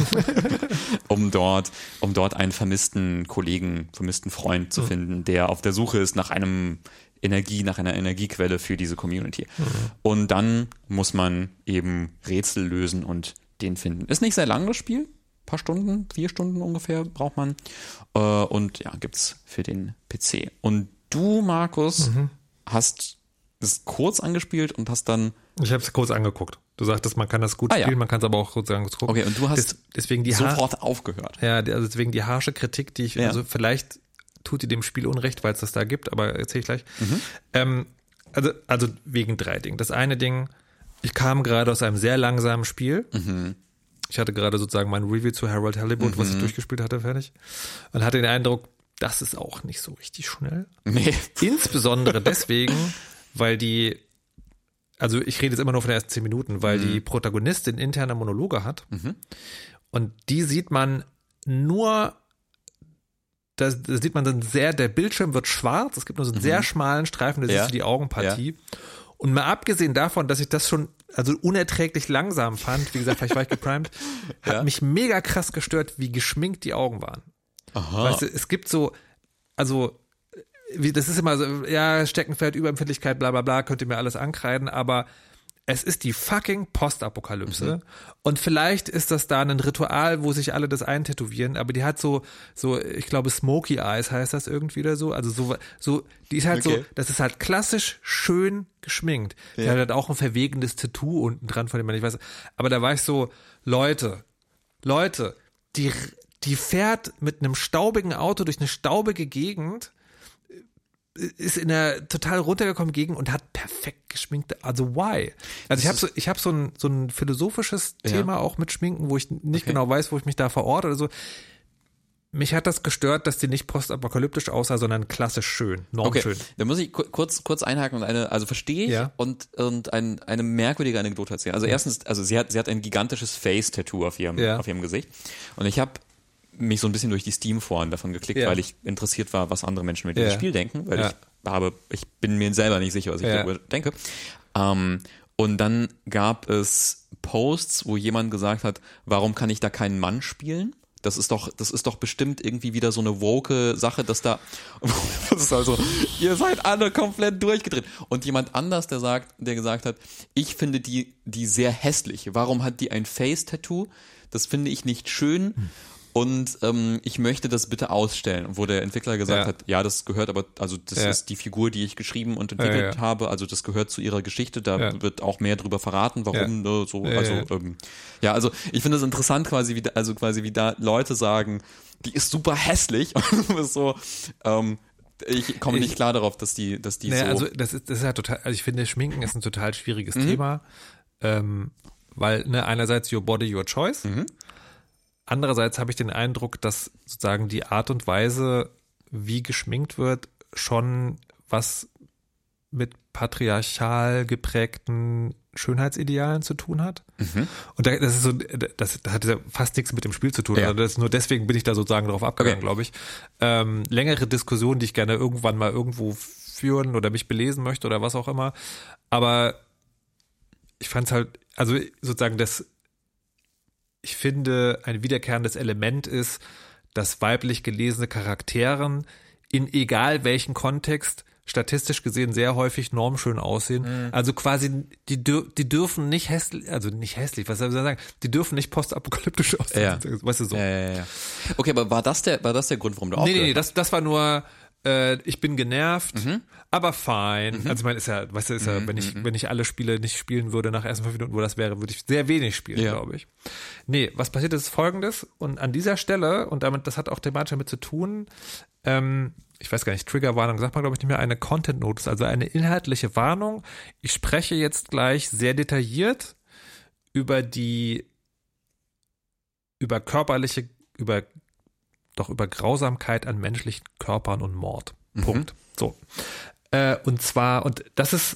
um dort, um dort einen vermissten Kollegen, vermissten Freund zu finden, der auf der Suche ist nach einem Energie, nach einer Energiequelle für diese Community. Und dann muss man eben Rätsel lösen und den finden. Ist nicht sehr lang, das Spiel. Ein paar Stunden, vier Stunden ungefähr braucht man. Äh, und ja, gibt's für den P C. Und du, Markus, hast es kurz angespielt und hast dann Ich habe es kurz angeguckt. Du sagtest, man kann das gut Ah, ja. spielen, man kann es aber auch sozusagen gucken. Okay, und du hast Des, deswegen die Haar, sofort aufgehört. ja, die- also deswegen die harsche Kritik, die ich, Ja. also vielleicht tut die dem Spiel Unrecht, weil es das da gibt, aber erzähle ich gleich. Mhm. Ähm, also, also wegen drei Dingen. Das eine Ding, ich kam gerade aus einem sehr langsamen Spiel. Mhm. Ich hatte gerade sozusagen mein Review zu Harold Halibut, was ich durchgespielt hatte, fertig. Und hatte den Eindruck, das ist auch nicht so richtig schnell. Nee. Insbesondere deswegen, weil die, also ich rede jetzt immer nur von den ersten zehn Minuten, weil die Protagonistin interne Monologe hat. Und die sieht man nur, da, da sieht man dann sehr, der Bildschirm wird schwarz, es gibt nur so einen sehr schmalen Streifen, das Ja. ist so die Augenpartie. Und mal abgesehen davon, dass ich das schon also unerträglich langsam fand, wie gesagt, vielleicht war ich geprimed, hat Ja. mich mega krass gestört, wie geschminkt die Augen waren. Aha. Weißt du, es gibt so, also, wie, das ist immer so, ja, Steckenpferd, Überempfindlichkeit, bla bla bla, könnt ihr mir alles ankreiden, aber es ist die fucking Postapokalypse mhm. und vielleicht ist das da ein Ritual, wo sich alle das eintätowieren, aber die hat so, so, ich glaube Smoky Eyes heißt das irgendwie oder so, also so, so, die ist halt okay. so, das ist halt klassisch schön geschminkt. Ja. Die hat halt auch ein verwegenes Tattoo unten dran, von dem man nicht weiß, aber da war ich so, Leute, Leute, die, die fährt mit einem staubigen Auto durch eine staubige Gegend, ist in einer total runtergekommenen Gegend und hat perfekt geschminkte, also why? Also ich habe so, ich habe so ein, so ein philosophisches ja. Thema auch mit Schminken, wo ich nicht okay. genau weiß, wo ich mich da verorte oder so. Mich hat das gestört, dass die nicht postapokalyptisch aussah, sondern klassisch schön, normschön. Okay, da muss ich kurz kurz einhaken und eine, also verstehe ich ja. und und ein, eine merkwürdige Anekdote erzählen. Also ja. erstens, also sie hat sie hat ein gigantisches Face-Tattoo auf ihrem ja. auf ihrem Gesicht und ich habe mich so ein bisschen durch die Steam-Foren davon geklickt, ja. weil ich interessiert war, was andere Menschen mit diesem ja. Spiel denken, weil ja. ich habe, ich bin mir selber nicht sicher, was ich ja. darüber denke. Ähm, und dann gab es Posts, wo jemand gesagt hat, warum kann ich da keinen Mann spielen? Das ist doch, das ist doch bestimmt irgendwie wieder so eine woke Sache, dass da, das ist also, ihr seid alle komplett durchgedreht. Und jemand anders, der sagt, der gesagt hat, ich finde die, die sehr hässlich. Warum hat die ein Face-Tattoo? Das finde ich nicht schön. Hm. Und ähm, ich möchte das bitte ausstellen, wo der Entwickler gesagt ja. hat, ja, das gehört aber, also das ja. ist die Figur, die ich geschrieben und entwickelt ja, ja. habe, also das gehört zu ihrer Geschichte, da ja. wird auch mehr drüber verraten, warum ja. ne, so, ja, also ja. Ähm, ja, also ich finde es interessant quasi, wie da, also quasi wie da Leute sagen, die ist super hässlich und du bist so, ähm, ich komme nicht klar darauf, dass die, dass die naja, so. Also das ist, das ist ja total, also ich finde, Schminken ist ein total schwieriges mhm. Thema, ähm, weil ne, einerseits your body, your choice. Mhm. Andererseits habe ich den Eindruck, dass sozusagen die Art und Weise, wie geschminkt wird, schon was mit patriarchal geprägten Schönheitsidealen zu tun hat. Mhm. Und das ist so, das, das hat ja fast nichts mit dem Spiel zu tun. Ja. Also das, nur deswegen bin ich da sozusagen drauf abgegangen, okay. glaube ich. Ähm, längere Diskussionen, die ich gerne irgendwann mal irgendwo führen oder mich belesen möchte oder was auch immer. Aber ich fand es halt, also sozusagen das, ich finde, ein wiederkehrendes Element ist, dass weiblich gelesene Charakteren in egal welchen Kontext statistisch gesehen sehr häufig normschön aussehen. Mhm. Also quasi, die, dür- die dürfen nicht hässlich, also nicht hässlich, was soll ich sagen, die dürfen nicht postapokalyptisch aussehen. Ja. Weißt du so? Ja, ja, ja. Okay, aber war das der, war das der Grund, warum du Nee, aufgehört nee, nee, das, das war nur, äh, ich bin genervt, mhm. aber fein. Mhm. Also ich meine, ist ja, weißt du, ist ja, mhm. wenn ich, wenn ich alle Spiele nicht spielen würde nach ersten fünf Minuten, wo das wäre, würde ich sehr wenig spielen, ja. glaube ich. Nee, was passiert ist Folgendes, und an dieser Stelle, und damit, das hat auch thematisch damit zu tun, ähm, ich weiß gar nicht, Triggerwarnung sagt man, glaube ich, nicht mehr, eine Content Notice, also eine inhaltliche Warnung. Ich spreche jetzt gleich sehr detailliert über die, über körperliche, über, doch über Grausamkeit an menschlichen Körpern und Mord. Mhm. Punkt. So. Äh, und zwar, und das ist,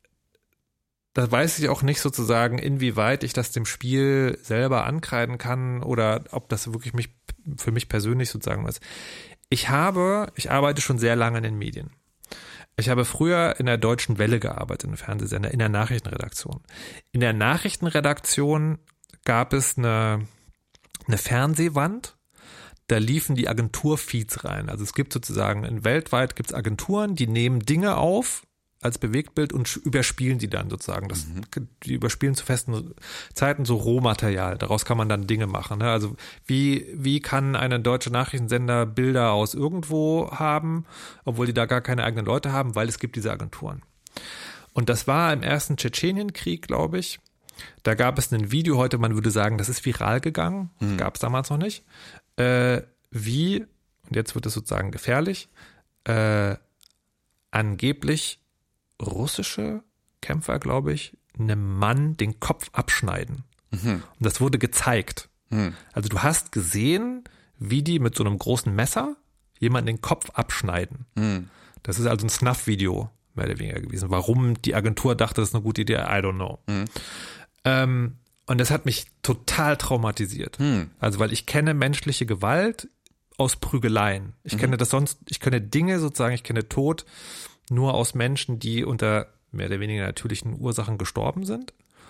da weiß ich auch nicht sozusagen, inwieweit ich das dem Spiel selber ankreiden kann oder ob das wirklich mich, für mich persönlich sozusagen ist. Ich habe, ich arbeite schon sehr lange in den Medien. Ich habe früher in der Deutschen Welle gearbeitet, im Fernsehsender, in der Nachrichtenredaktion. In der Nachrichtenredaktion gab es eine, eine Fernsehwand, da liefen die Agenturfeeds rein. Also es gibt sozusagen, in weltweit gibt es Agenturen, die nehmen Dinge auf als Bewegtbild und überspielen die dann sozusagen. Das, mhm. Die überspielen zu festen Zeiten so Rohmaterial. Daraus kann man dann Dinge machen. Ne? Also wie, wie kann ein deutscher Nachrichtensender Bilder aus irgendwo haben, obwohl die da gar keine eigenen Leute haben, weil es gibt diese Agenturen. Und das war im ersten Tschetschenienkrieg, glaube ich. Da gab es ein Video heute, man würde sagen, das ist viral gegangen. Mhm. Gab es damals noch nicht. Äh, wie, und jetzt wird es sozusagen gefährlich, äh, angeblich russische Kämpfer, glaube ich, einem Mann den Kopf abschneiden. Mhm. Und das wurde gezeigt. Mhm. Also du hast gesehen, wie die mit so einem großen Messer jemanden den Kopf abschneiden. Mhm. Das ist also ein Snuff-Video, mehr oder weniger gewesen. Warum die Agentur dachte, das ist eine gute Idee, I don't know. Mhm. Ähm, und das hat mich total traumatisiert. Mhm. Also weil ich kenne menschliche Gewalt aus Prügeleien. Ich mhm. kenne das sonst, ich kenne Dinge sozusagen, ich kenne Tod nur aus Menschen, die unter mehr oder weniger natürlichen Ursachen gestorben sind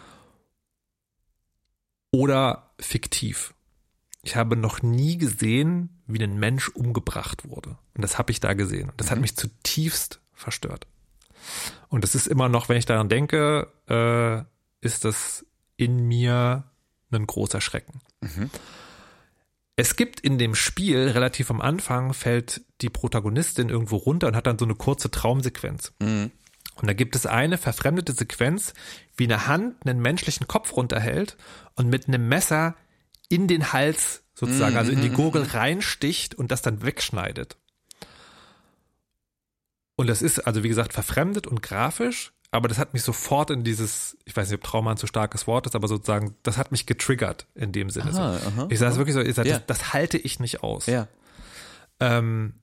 oder fiktiv. Ich habe noch nie gesehen, wie ein Mensch umgebracht wurde. Und das habe ich da gesehen. Und das mhm. hat mich zutiefst verstört. Und das ist immer noch, wenn ich daran denke, äh, ist das in mir ein großer Schrecken. Mhm. Es gibt in dem Spiel, relativ am Anfang, fällt die Protagonistin irgendwo runter und hat dann so eine kurze Traumsequenz. Mhm. Und da gibt es eine verfremdete Sequenz, wie eine Hand einen menschlichen Kopf runterhält und mit einem Messer in den Hals sozusagen, Mhm. also in die Gurgel reinsticht und das dann wegschneidet. Und das ist, also wie gesagt, verfremdet und grafisch, aber das hat mich sofort in dieses, ich weiß nicht, ob Trauma ein zu starkes Wort ist, aber sozusagen, das hat mich getriggert in dem Sinne. Aha, so. aha, ich sage es wirklich so, ich sag, Ja. das, das halte ich nicht aus. Ja. Ähm,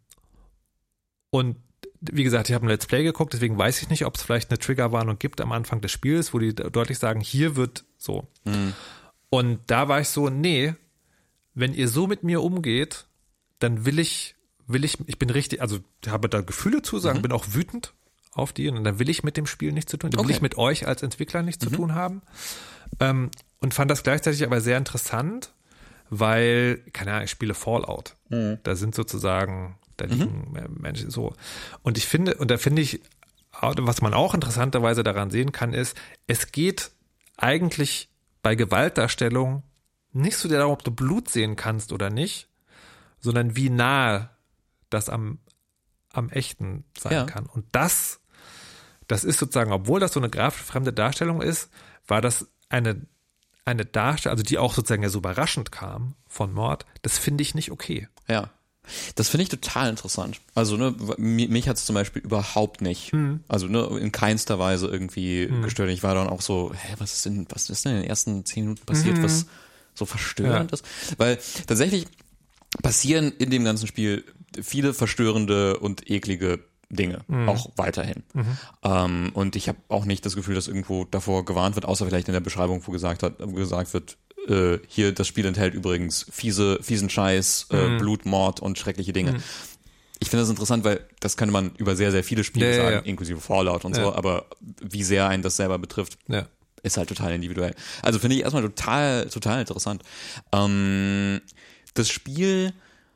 und wie gesagt, ich habe ein Let's Play geguckt, deswegen weiß ich nicht, ob es vielleicht eine Triggerwarnung gibt am Anfang des Spiels, wo die deutlich sagen, hier wird so. Mhm. Und da war ich so, nee, wenn ihr so mit mir umgeht, dann will ich, will ich, ich bin richtig, also habe da Gefühle zu sagen, Mhm. bin auch wütend auf die und dann will ich mit dem Spiel nichts zu tun, dann will Okay. ich mit euch als Entwickler nichts Mhm. zu tun haben. Ähm, und fand das gleichzeitig aber sehr interessant, weil, keine Ahnung, ich spiele Fallout. Mhm. Da sind sozusagen, da liegen Menschen so. Und ich finde, und da finde ich, was man auch interessanterweise daran sehen kann, ist, es geht eigentlich bei Gewaltdarstellung nicht so darum, ob du Blut sehen kannst oder nicht, sondern wie nahe das am, am echten sein Ja. kann. Und das, das ist sozusagen, obwohl das so eine grafisch fremde Darstellung ist, war das eine, eine Darstellung, also die auch sozusagen ja so überraschend kam von Mord, das finde ich nicht okay. Ja. Das finde ich total interessant. Also, ne, mich, mich hat es zum Beispiel überhaupt nicht, Mhm. also ne, in keinster Weise irgendwie gestört. Ich war dann auch so, hä, was ist denn, was ist denn in den ersten zehn Minuten passiert, Mhm. was so verstörend ist? Weil tatsächlich passieren in dem ganzen Spiel viele verstörende und eklige Dinge, auch weiterhin. Ähm, und ich habe auch nicht das Gefühl, dass irgendwo davor gewarnt wird, außer vielleicht in der Beschreibung, wo gesagt hat, gesagt wird, äh, hier, das Spiel enthält übrigens fiese, fiesen Scheiß, äh, Blut, Mord und schreckliche Dinge. Ich finde das interessant, weil das könnte man über sehr, sehr viele Spiele Ja, ja, sagen, ja. inklusive Fallout und Ja. so, aber wie sehr einen das selber betrifft, Ja. ist halt total individuell. Also finde ich erstmal total, total interessant. Ähm, das Spiel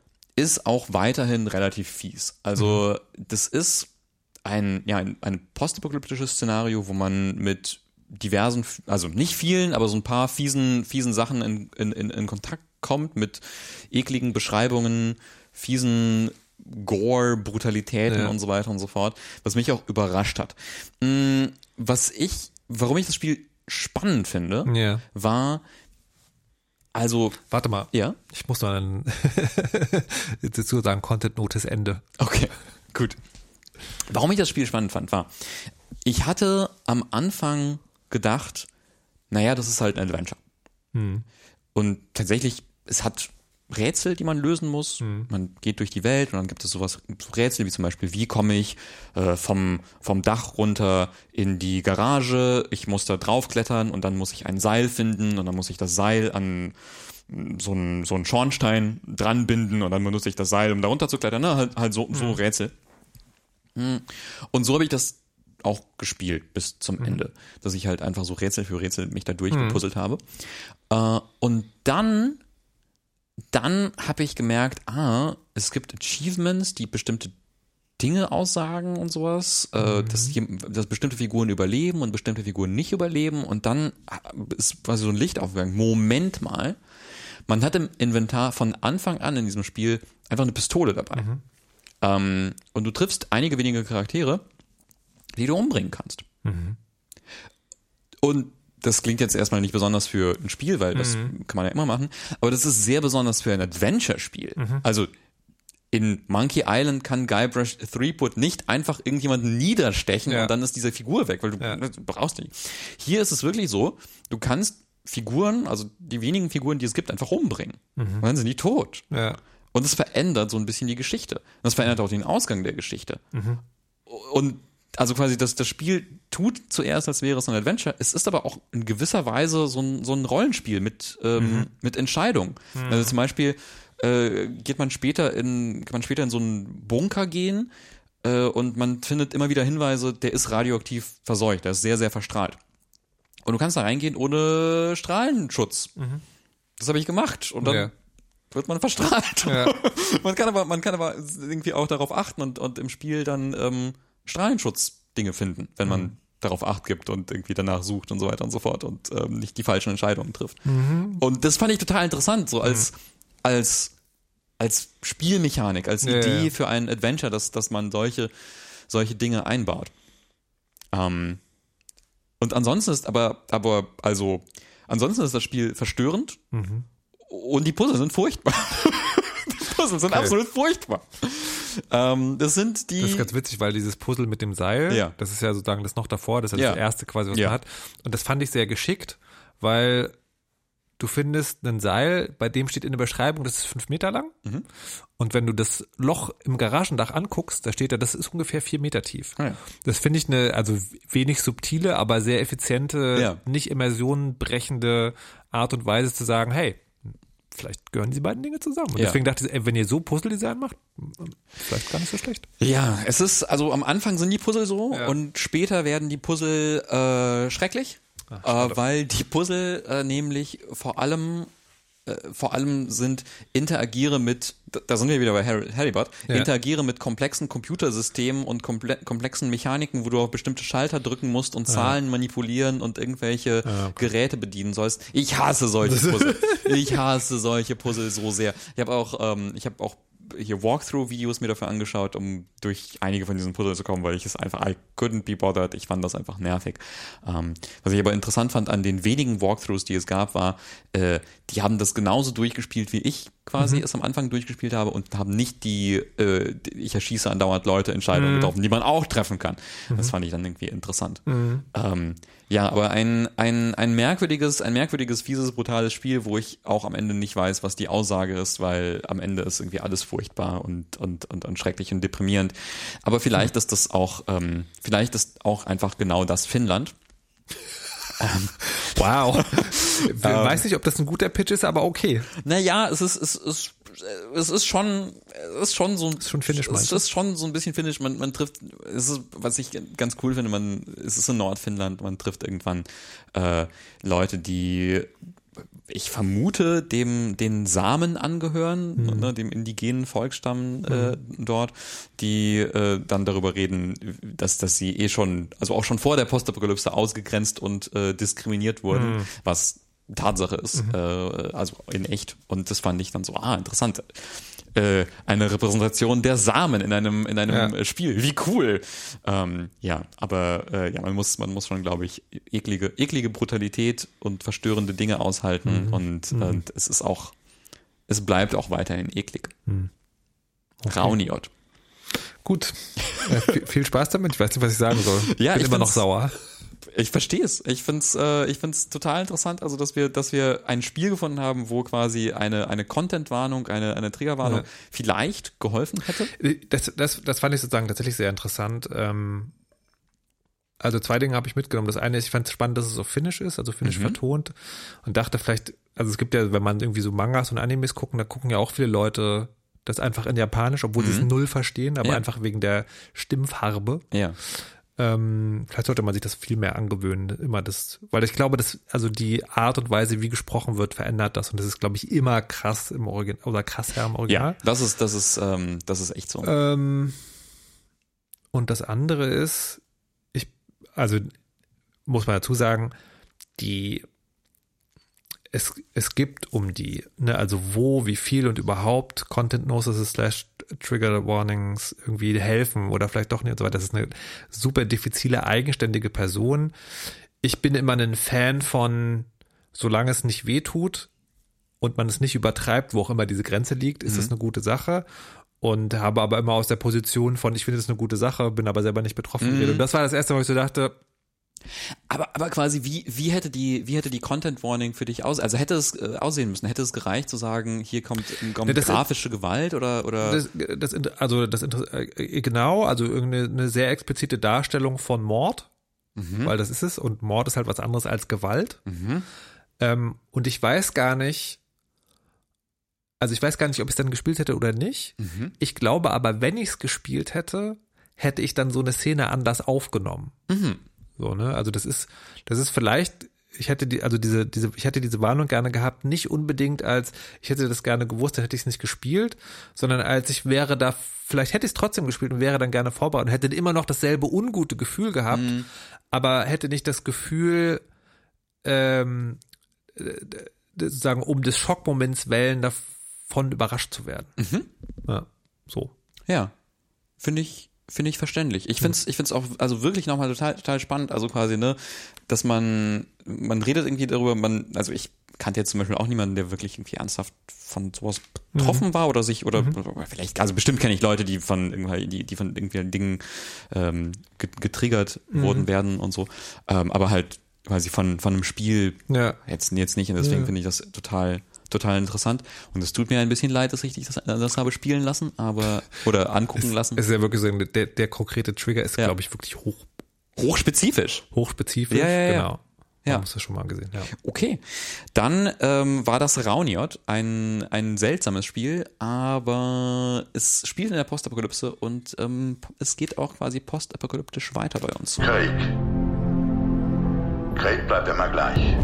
ist auch weiterhin relativ fies. Also das ist ein, ja, ein, ein postapokalyptisches Szenario, wo man mit diversen, also nicht vielen, aber so ein paar fiesen, fiesen Sachen in, in, in, in Kontakt kommt, mit ekligen Beschreibungen, fiesen Gore, Brutalitäten Ja. und so weiter und so fort, was mich auch überrascht hat. Mm, Was ich, warum ich das Spiel spannend finde, Ja. war, also, Warte mal. ja, Ich muss noch einen jetzt dazu sagen, Content Notice Ende. okay, gut. Warum ich das Spiel spannend fand, war, ich hatte am Anfang gedacht, naja, das ist halt ein Adventure. Und tatsächlich, es hat Rätsel, die man lösen muss. Man geht durch die Welt und dann gibt es sowas, so Rätsel wie zum Beispiel, wie komme ich äh, vom, vom Dach runter in die Garage, ich muss da draufklettern und dann muss ich ein Seil finden und dann muss ich das Seil an so einen, so einen Schornstein dran binden und dann benutze ich das Seil, um da runter zu klettern. Ne? Halt, halt so, so Rätsel. Und so habe ich das auch gespielt bis zum Ende, dass ich halt einfach so Rätsel für Rätsel mich da durchgepuzzelt habe. Äh, und dann Dann habe ich gemerkt, ah, es gibt Achievements, die bestimmte Dinge aussagen und sowas, äh, dass, die, dass bestimmte Figuren überleben und bestimmte Figuren nicht überleben. Und dann ist quasi so ein Licht aufgegangen. Moment mal, man hat im Inventar von Anfang an in diesem Spiel einfach eine Pistole dabei. Ähm, und du triffst einige wenige Charaktere, die du umbringen kannst. Und das klingt jetzt erstmal nicht besonders für ein Spiel, weil das kann man ja immer machen, aber das ist sehr besonders für ein Adventure-Spiel. Also in Monkey Island kann Guybrush Threepwood nicht einfach irgendjemanden niederstechen Ja. und dann ist diese Figur weg, weil du, Ja. du brauchst die nicht. Hier ist es wirklich so, du kannst Figuren, also die wenigen Figuren, die es gibt, einfach umbringen. Und dann sind die tot. Ja. Und das verändert so ein bisschen die Geschichte. Das verändert auch den Ausgang der Geschichte. Und also quasi das, das Spiel tut zuerst, als wäre es ein Adventure. Es ist aber auch in gewisser Weise so ein, so ein Rollenspiel mit, ähm, mit Entscheidungen. Also zum Beispiel äh, geht man später in, kann man später in so einen Bunker gehen äh, und man findet immer wieder Hinweise, der ist radioaktiv verseucht, der ist sehr, sehr verstrahlt. Und du kannst da reingehen ohne Strahlenschutz. Das habe ich gemacht. Und dann Ja. wird man verstrahlt. Ja. man kann aber, man kann aber irgendwie auch darauf achten und, und im Spiel dann ähm, Strahlenschutzdinge finden, wenn man darauf Acht gibt und irgendwie danach sucht und so weiter und so fort und ähm, nicht die falschen Entscheidungen trifft. Mhm. Und das fand ich total interessant, so als, mhm. als, als Spielmechanik, als Ja, Idee ja. für ein Adventure, dass, dass man solche, solche Dinge einbaut. Ähm, und ansonsten ist aber, aber, also, ansonsten ist das Spiel verstörend Mhm. und die Puzzle sind furchtbar. Die Puzzle sind Okay. absolut furchtbar. Ähm, das sind die. Das ist ganz witzig, weil dieses Puzzle mit dem Seil, Ja. das ist ja sozusagen das noch davor, das ist ja Ja. das erste quasi, was Ja. man hat. Und das fand ich sehr geschickt, weil du findest ein Seil, bei dem steht in der Beschreibung, das ist fünf Meter lang. Mhm. Und wenn du das Loch im Garagendach anguckst, da steht da, das ist ungefähr vier Meter tief. Ah, ja. Das finde ich eine, also wenig subtile, aber sehr effiziente, Ja. nicht immersionbrechende Art und Weise zu sagen, hey, vielleicht gehören diese beiden Dinge zusammen. Und Ja. deswegen dachte ich, ey, wenn ihr so Puzzle-Design macht, vielleicht gar nicht so schlecht. Ja, es ist, also am Anfang sind die Puzzle so Ja. und später werden die Puzzle äh, schrecklich, Ach, äh, weil die Puzzle äh, nämlich vor allem äh, vor allem sind interagiere mit, da- da sind wir wieder bei Harry, Harrybot, Ja. interagiere mit komplexen Computersystemen und komple komplexen Mechaniken, wo du auf bestimmte Schalter drücken musst und Zahlen manipulieren und irgendwelche Ah, okay. Geräte bedienen sollst. Ich hasse solche Puzzle. Ich hasse solche Puzzle so sehr. Ich habe auch, ähm, ich habe auch hier Walkthrough-Videos mir dafür angeschaut, um durch einige von diesen Puzzle zu kommen, weil ich es einfach, I couldn't be bothered. Ich fand das einfach nervig. Ähm, was ich aber interessant fand an den wenigen Walkthroughs, die es gab, war, äh, die haben das genauso durchgespielt, wie ich quasi Mhm. es am Anfang durchgespielt habe und haben nicht die, äh, die ich erschieße andauernd Leute Entscheidungen Mhm. getroffen, die man auch treffen kann. Das fand ich dann irgendwie interessant. Mhm. Ähm, ja, aber ein, ein, ein merkwürdiges, ein merkwürdiges, fieses, brutales Spiel, wo ich auch am Ende nicht weiß, was die Aussage ist, weil am Ende ist irgendwie alles furchtbar und, und, und, und schrecklich und deprimierend. Aber vielleicht ist das auch, ähm, vielleicht ist auch einfach genau das Finnland. Wow. Ich weiß nicht, ob das ein guter Pitch ist, aber okay. Naja, es ist, es ist, es ist schon, es ist schon so, Ist schon finnisch, es meinst du? ist schon so ein bisschen finnisch. Man, man trifft, es ist, was ich ganz cool finde, man, es ist in Nordfinnland, man trifft irgendwann äh, Leute, die ich vermute, dem den Samen angehören, Mhm. ne, dem indigenen Volksstamm äh, dort, die äh, dann darüber reden, dass dass sie eh schon, also auch schon vor der Postapokalypse ausgegrenzt und äh, diskriminiert wurden, Mhm. was Tatsache ist, äh, also in echt. Und das fand ich dann so, ah, interessant. Äh, eine Repräsentation der Samen in einem in einem Ja. Spiel. Wie cool. Ähm, ja, aber äh, ja, man muss man muss schon, glaube ich, eklige eklige Brutalität und verstörende Dinge aushalten Mhm. und, Mhm. und es ist auch es bleibt auch weiterhin eklig. Mhm. Okay. Rauniot. Gut. Äh, viel, viel Spaß damit. Ich weiß nicht, was ich sagen soll. Ja, Bin ich immer noch find's- sauer. Ich verstehe es. Ich find's, äh, ich find's total interessant, also dass wir, dass wir ein Spiel gefunden haben, wo quasi eine eine Content-Warnung, eine eine Triggerwarnung Ja. vielleicht geholfen hätte. Das, das, das fand ich sozusagen tatsächlich sehr interessant. Ähm, also zwei Dinge habe ich mitgenommen. Das eine ist, ich fand es spannend, dass es auf Finnisch ist, also Finnisch Mhm. vertont und dachte vielleicht, also es gibt ja, wenn man irgendwie so Mangas und Animes gucken, da gucken ja auch viele Leute das einfach in Japanisch, obwohl sie es Mhm. null verstehen, aber Ja. einfach wegen der Stimmfarbe. Ja. Ähm, vielleicht sollte man sich das viel mehr angewöhnen, immer das, weil ich glaube, dass also die Art und Weise, wie gesprochen wird, verändert das und das ist, glaube ich, immer krass im Original oder krasser im Original. Ja, das ist, das ist, ähm, das ist echt so. Ähm, und das andere ist, ich, also muss man dazu sagen, die es, es gibt um die, ne, also wo, wie viel und überhaupt Content Notices slash Trigger Warnings irgendwie helfen oder vielleicht doch nicht und so weiter. Das ist eine super diffizile, eigenständige Person. Ich bin immer ein Fan von, solange es nicht weh tut und man es nicht übertreibt, wo auch immer diese Grenze liegt, ist das eine gute Sache. Und habe aber immer aus der Position von, ich finde das eine gute Sache, bin aber selber nicht betroffen geredet. Und das war das erste Mal, wo ich so dachte, Aber, aber quasi, wie, wie hätte die, wie hätte die Content Warning für dich aus, also hätte es äh, aussehen müssen? Hätte es gereicht zu sagen, hier kommt, kommt Ja, das- grafische Gewalt oder, oder? das, das, also das Inter- äh, genau, also irgendeine eine sehr explizite Darstellung von Mord, Mhm. weil das ist es und Mord ist halt was anderes als Gewalt. Mhm. Ähm, und ich weiß gar nicht, also ich weiß gar nicht, ob ich es dann gespielt hätte oder nicht. Mhm. Ich glaube aber, wenn ich es gespielt hätte, hätte ich dann so eine Szene anders aufgenommen. Mhm. So, ne? Also das ist, das ist vielleicht ich hätte die, also diese, diese, ich hätte diese Warnung gerne gehabt, nicht unbedingt als, ich hätte das gerne gewusst, dann hätte ich es nicht gespielt, sondern als ich wäre da, vielleicht hätte ich es trotzdem gespielt und wäre dann gerne vorbei und hätte immer noch dasselbe ungute Gefühl gehabt, mhm. aber hätte nicht das Gefühl, ähm, sozusagen um des Schockmoments willen davon überrascht zu werden. Mhm. Ja, so. Ja, finde ich, finde ich verständlich. Ich finde es ich find's auch also wirklich nochmal total, total spannend, also quasi, ne, dass man, man redet irgendwie darüber, man, also ich kannte jetzt zum Beispiel auch niemanden, der wirklich irgendwie ernsthaft von sowas betroffen mhm. war oder sich, oder, mhm. oder vielleicht, also bestimmt kenne ich Leute, die von irgendwie, die, die von irgendwelchen Dingen ähm, getriggert mhm. worden werden und so, ähm, aber halt quasi von, von einem Spiel ja. jetzt, jetzt nicht und deswegen ja. finde ich das total total interessant und es tut mir ein bisschen leid, dass ich das, das habe spielen lassen, aber oder angucken es, lassen. Es ist ja wirklich so, der, der konkrete Trigger ist, ja. glaube ich, wirklich hoch hochspezifisch. Hochspezifisch, ja, ja, ja. genau. Ja. Man muss das schon mal gesehen, ja. Okay, dann ähm, war das Rauniot, ein, ein seltsames Spiel, aber es spielt in der Postapokalypse und ähm, es geht auch quasi postapokalyptisch weiter bei uns. Krieg. Krieg bleibt immer gleich.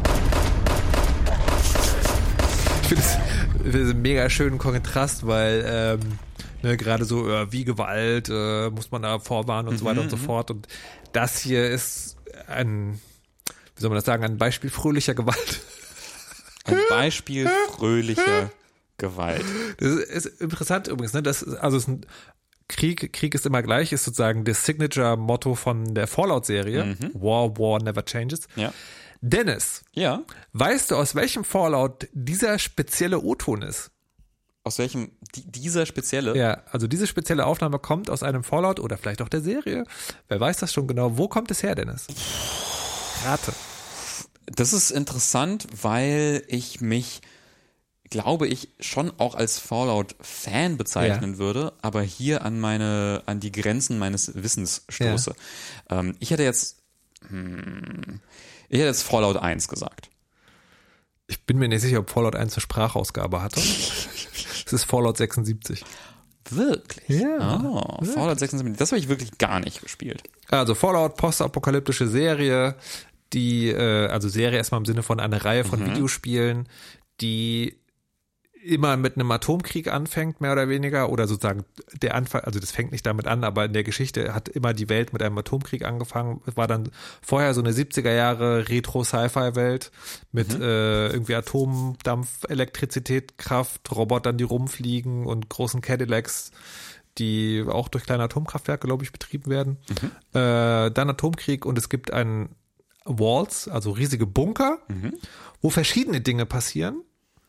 Ich finde es einen mega schönen Kontrast, weil ähm, ne, gerade so äh, wie Gewalt äh, muss man da vorwarnen und mhm, so weiter und so fort. Und das hier ist ein, wie soll man das sagen, ein Beispiel fröhlicher Gewalt. Ein Beispiel fröhlicher Gewalt. Das ist interessant übrigens, ne? Das ist, also es ist ein Krieg, Krieg ist immer gleich, ist sozusagen das Signature-Motto von der Fallout-Serie. Mhm. War, War never changes. Ja. Dennis, ja. Weißt du, aus welchem Fallout dieser spezielle O-Ton ist? Aus welchem, die, dieser spezielle? Ja, also diese spezielle Aufnahme kommt aus einem Fallout oder vielleicht auch der Serie. Wer weiß das schon genau? Wo kommt es her, Dennis? Rate. Das ist interessant, weil ich mich, glaube ich, schon auch als Fallout-Fan bezeichnen ja. würde, aber hier an meine, an die Grenzen meines Wissens stoße. Ja. Ähm, ich hätte jetzt, hm, ich hätte jetzt Fallout eins gesagt. Ich bin mir nicht sicher, ob Fallout eins eine Sprachausgabe hatte. Es ist Fallout sechsundsiebzig. Wirklich? Ja. Oh, wirklich. Fallout sechsundsiebzig. Das habe ich wirklich gar nicht gespielt. Also Fallout, postapokalyptische Serie, die, äh, also Serie erstmal im Sinne von einer Reihe von mhm. Videospielen, die immer mit einem Atomkrieg anfängt, mehr oder weniger, oder sozusagen der Anfang, also das fängt nicht damit an, aber in der Geschichte hat immer die Welt mit einem Atomkrieg angefangen. Es war dann vorher so eine siebziger Jahre Retro-Sci-Fi-Welt mit mhm. äh, irgendwie Atomdampf, Elektrizität, Kraft, Robotern, die rumfliegen und großen Cadillacs, die auch durch kleine Atomkraftwerke, glaube ich, betrieben werden. Mhm. Äh, dann Atomkrieg und es gibt einen Walls, also riesige Bunker, mhm. wo verschiedene Dinge passieren.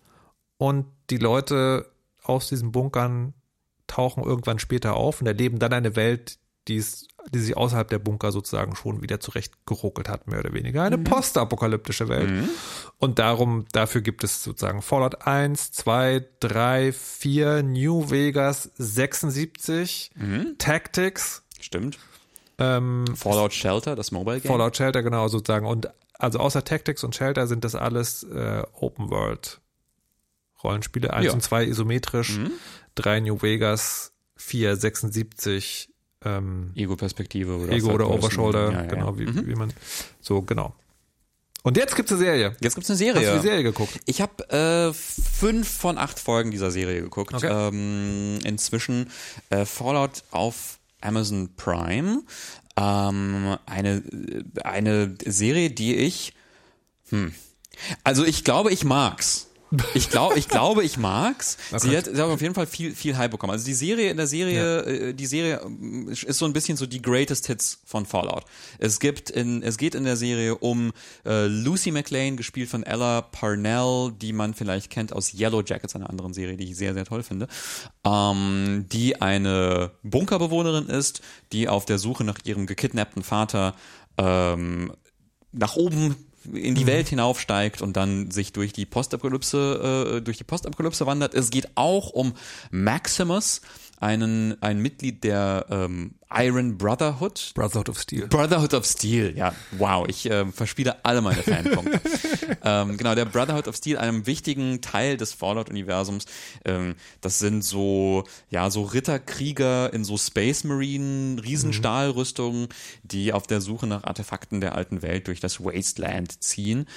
Und die Leute aus diesen Bunkern tauchen irgendwann später auf und erleben dann eine Welt, die, ist, die sich außerhalb der Bunker sozusagen schon wieder zurechtgeruckelt hat, mehr oder weniger. Eine mhm. postapokalyptische Welt. Mhm. Und darum, dafür gibt es sozusagen Fallout eins, zwei, drei, vier, New Vegas sechsundsiebzig, mhm. Tactics. Stimmt. Ähm, Fallout Shelter, das Mobile Game. Fallout Shelter, genau, sozusagen. Und also außer Tactics und Shelter sind das alles äh, Open World Rollenspiele, eins ja. und zwei isometrisch, mhm. drei New Vegas, vier sechsundsiebzig, ähm, Ego-Perspektive oder Ego oder Overshoulder, ja, ja, genau, ja. Wie, mhm. wie man, so, genau. Und jetzt gibt's eine Serie. Jetzt gibt's eine Serie. Hast du die Serie geguckt? Ich habe äh, fünf von acht Folgen dieser Serie geguckt. Okay. Ähm, inzwischen äh, Fallout auf Amazon Prime. Ähm, eine, eine Serie, die ich, hm, also ich glaube, ich mag's. Ich glaube, ich glaube, ich mag's. Okay. Sie hat, sie hat auf jeden Fall viel, viel Hype bekommen. Also die Serie in der Serie, ja. die Serie ist so ein bisschen so die Greatest Hits von Fallout. Es gibt in, es geht in der Serie um äh, Lucy McLean, gespielt von Ella Parnell, die man vielleicht kennt aus Yellow Jackets, einer anderen Serie, die ich sehr, sehr toll finde, ähm, die eine Bunkerbewohnerin ist, die auf der Suche nach ihrem gekidnappten Vater ähm, nach oben in die mhm. Welt hinaufsteigt und dann sich durch die Postapokalypse äh, durch die Postapokalypse wandert. Es geht auch um Maximus, einen, ein Mitglied der ähm, Iron Brotherhood. Brotherhood of Steel. Brotherhood of Steel, ja. Wow, ich äh, verspiele alle meine Fanpunkte. ähm, genau, der Brotherhood of Steel, einem wichtigen Teil des Fallout-Universums. Ähm, das sind so, ja, so Ritterkrieger in so Space Marine, Riesenstahlrüstungen, die auf der Suche nach Artefakten der alten Welt durch das Wasteland ziehen.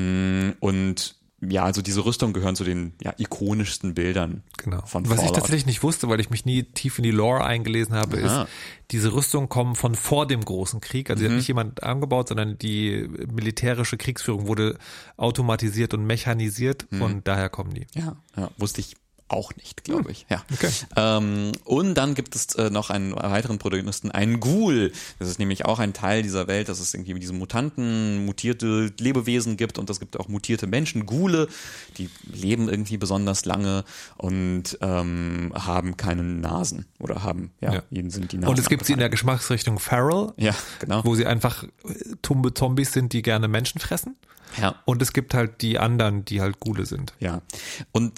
Und ja, also diese Rüstungen gehören zu den ja, ikonischsten Bildern genau. von Was Fallout. ich tatsächlich nicht wusste, weil ich mich nie tief in die Lore eingelesen habe, Aha. ist, diese Rüstungen kommen von vor dem großen Krieg. Also die Mhm. hat nicht jemand angebaut, sondern die militärische Kriegsführung wurde automatisiert und mechanisiert Mhm. und daher kommen die. Ja, ja, wusste ich auch nicht, glaube Hm. ich. Ja. Okay. Ähm, und dann gibt es äh, noch einen weiteren Protagonisten, einen Ghoul. Das ist nämlich auch ein Teil dieser Welt, dass es irgendwie mit diesen Mutanten, mutierte Lebewesen gibt und es gibt auch mutierte Menschen, Ghule, die leben irgendwie besonders lange und ähm, haben keine Nasen oder haben, ja, Ja. ihnen sind die Nasen Und es gibt sie in der abgefallen. Geschmacksrichtung Feral, Ja, genau. wo sie einfach äh, tumbe Zombies sind, die gerne Menschen fressen. Ja. Und es gibt halt die anderen, die halt Ghule sind. Ja, und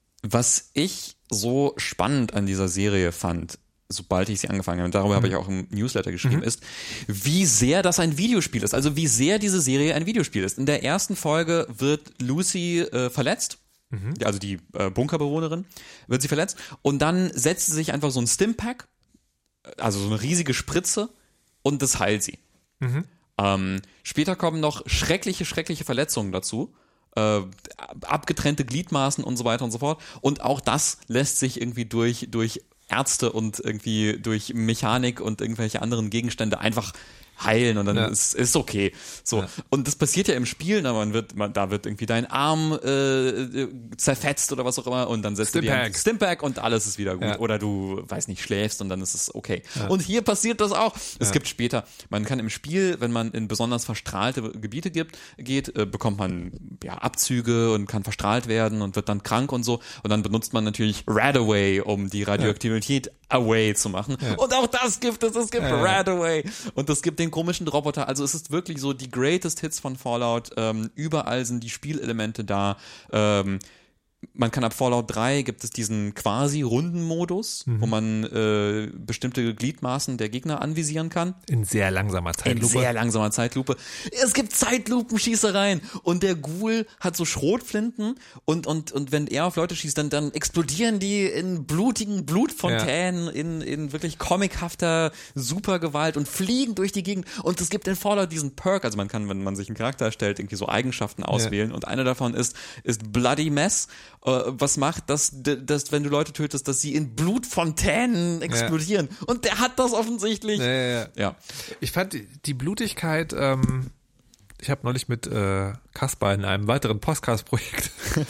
was ich so spannend an dieser Serie fand, sobald ich sie angefangen habe, und darüber habe ich auch im Newsletter geschrieben, Mhm. ist, wie sehr das ein Videospiel ist. Also wie sehr diese Serie ein Videospiel ist. In der ersten Folge wird Lucy äh, verletzt. Mhm. Ja, also die äh, Bunkerbewohnerin wird sie verletzt. Und dann setzt sie sich einfach so ein Stimpack, also so eine riesige Spritze, und das heilt sie. Mhm. Ähm, später kommen noch schreckliche, schreckliche Verletzungen dazu. Äh, abgetrennte Gliedmaßen und so weiter und so fort. Und auch das lässt sich irgendwie durch, durch Ärzte und irgendwie durch Mechanik und irgendwelche anderen Gegenstände einfach heilen und dann Ja. ist ist okay. So. Ja. Und das passiert ja im Spiel, na, man wird, man, da wird irgendwie dein Arm äh, zerfetzt oder was auch immer und dann setzt du dir Stimpack. ein Stimpack und alles ist wieder gut. Ja. Oder du, weiß nicht, schläfst und dann ist es okay. Ja. Und hier passiert das auch. Es Ja. gibt später, man kann im Spiel, wenn man in besonders verstrahlte Gebiete gibt, geht, äh, bekommt man ja Abzüge und kann verstrahlt werden und wird dann krank und so. Und dann benutzt man natürlich Radaway, um die Radioaktivität away zu machen. Ja. Und auch das gibt es, es gibt Ja. Radaway. Und es gibt den komischen Roboter. Also es ist wirklich so die greatest Hits von Fallout. Ähm, überall sind die Spielelemente da. Ähm, man kann ab Fallout drei gibt es diesen quasi runden Modus, Mhm. wo man äh, bestimmte Gliedmaßen der Gegner anvisieren kann. In sehr langsamer In Zeitlupe. sehr langsamer Zeitlupe. Es gibt Zeitlupenschießereien und der Ghoul hat so Schrotflinten und und und wenn er auf Leute schießt, dann dann explodieren die in blutigen Blutfontänen, ja. in in wirklich comichafter Supergewalt und fliegen durch die Gegend. Und es gibt in Fallout diesen Perk, also man kann, wenn man sich einen Charakter erstellt, irgendwie so Eigenschaften auswählen ja. und eine davon ist ist Bloody Mess. Was macht, dass, dass, wenn du Leute tötest, dass sie in Blutfontänen explodieren. Ja. Und der hat das offensichtlich. Ja, ja, ja. ja. Ich fand die, die Blutigkeit, ähm, ich habe neulich mit äh, Kaspar in einem weiteren Podcast-Projekt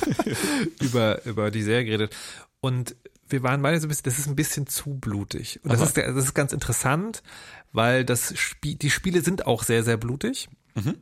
über, über die Serie geredet. Und wir waren beide so ein bisschen, das ist ein bisschen zu blutig. Und das, ist, das ist ganz interessant, weil das Spiel, die Spiele sind auch sehr, sehr blutig. Mhm.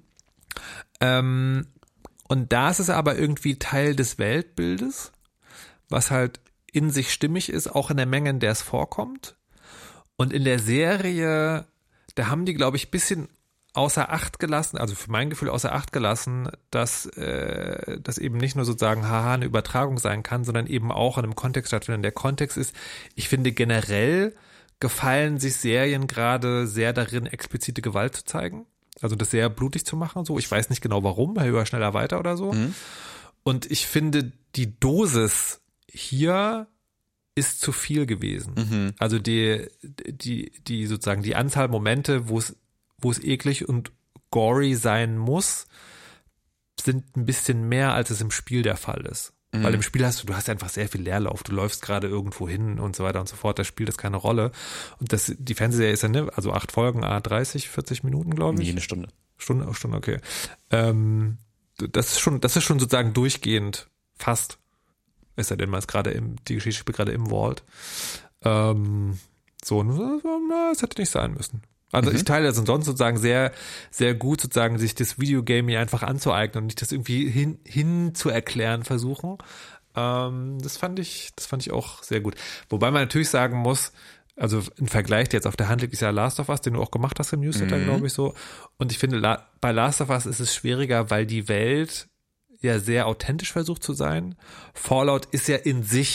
Ähm, Und da ist es aber irgendwie Teil des Weltbildes, was halt in sich stimmig ist, auch in der Menge, in der es vorkommt. Und in der Serie, da haben die, glaube ich, ein bisschen außer Acht gelassen, also für mein Gefühl außer Acht gelassen, dass äh, das eben nicht nur sozusagen haha eine Übertragung sein kann, sondern eben auch in einem Kontext stattfindet. Der Kontext ist, ich finde generell gefallen sich Serien gerade sehr darin, explizite Gewalt zu zeigen. Also das sehr blutig zu machen, so. Ich weiß nicht genau warum, höher, schneller, weiter oder so. Mhm. Und ich finde, die Dosis hier ist zu viel gewesen. Mhm. Also die, die, die sozusagen die Anzahl Momente, wo es, wo es eklig und gory sein muss, sind ein bisschen mehr, als es im Spiel der Fall ist. Mhm. Weil im Spiel hast du, du hast einfach sehr viel Leerlauf. Du läufst gerade irgendwo hin und so weiter und so fort. Da spielt das keine Rolle. Und das, die Fernsehserie ist ja, ne, also acht Folgen, ah, dreißig, vierzig Minuten, glaube ich. Nee, eine Stunde. Stunde, oh, Stunde, okay. Ähm, das ist schon, das ist schon sozusagen durchgehend fast. Ist ja denn mal gerade im, die Geschichte spielt gerade im Vault. Ähm, so, na, es hätte nicht sein müssen. Also mhm. ich teile das und sonst sozusagen sehr, sehr gut sozusagen sich das Videogame hier einfach anzueignen und nicht das irgendwie hin, hin zu erklären versuchen. Ähm, das fand ich, das fand ich auch sehr gut. Wobei man natürlich sagen muss, also im Vergleich, der jetzt auf der Hand liegt, ist ja Last of Us, den du auch gemacht hast im Newsletter, mhm. glaube ich so. Und ich finde, La- bei Last of Us ist es schwieriger, weil die Welt ja sehr authentisch versucht zu sein. Fallout ist ja in sich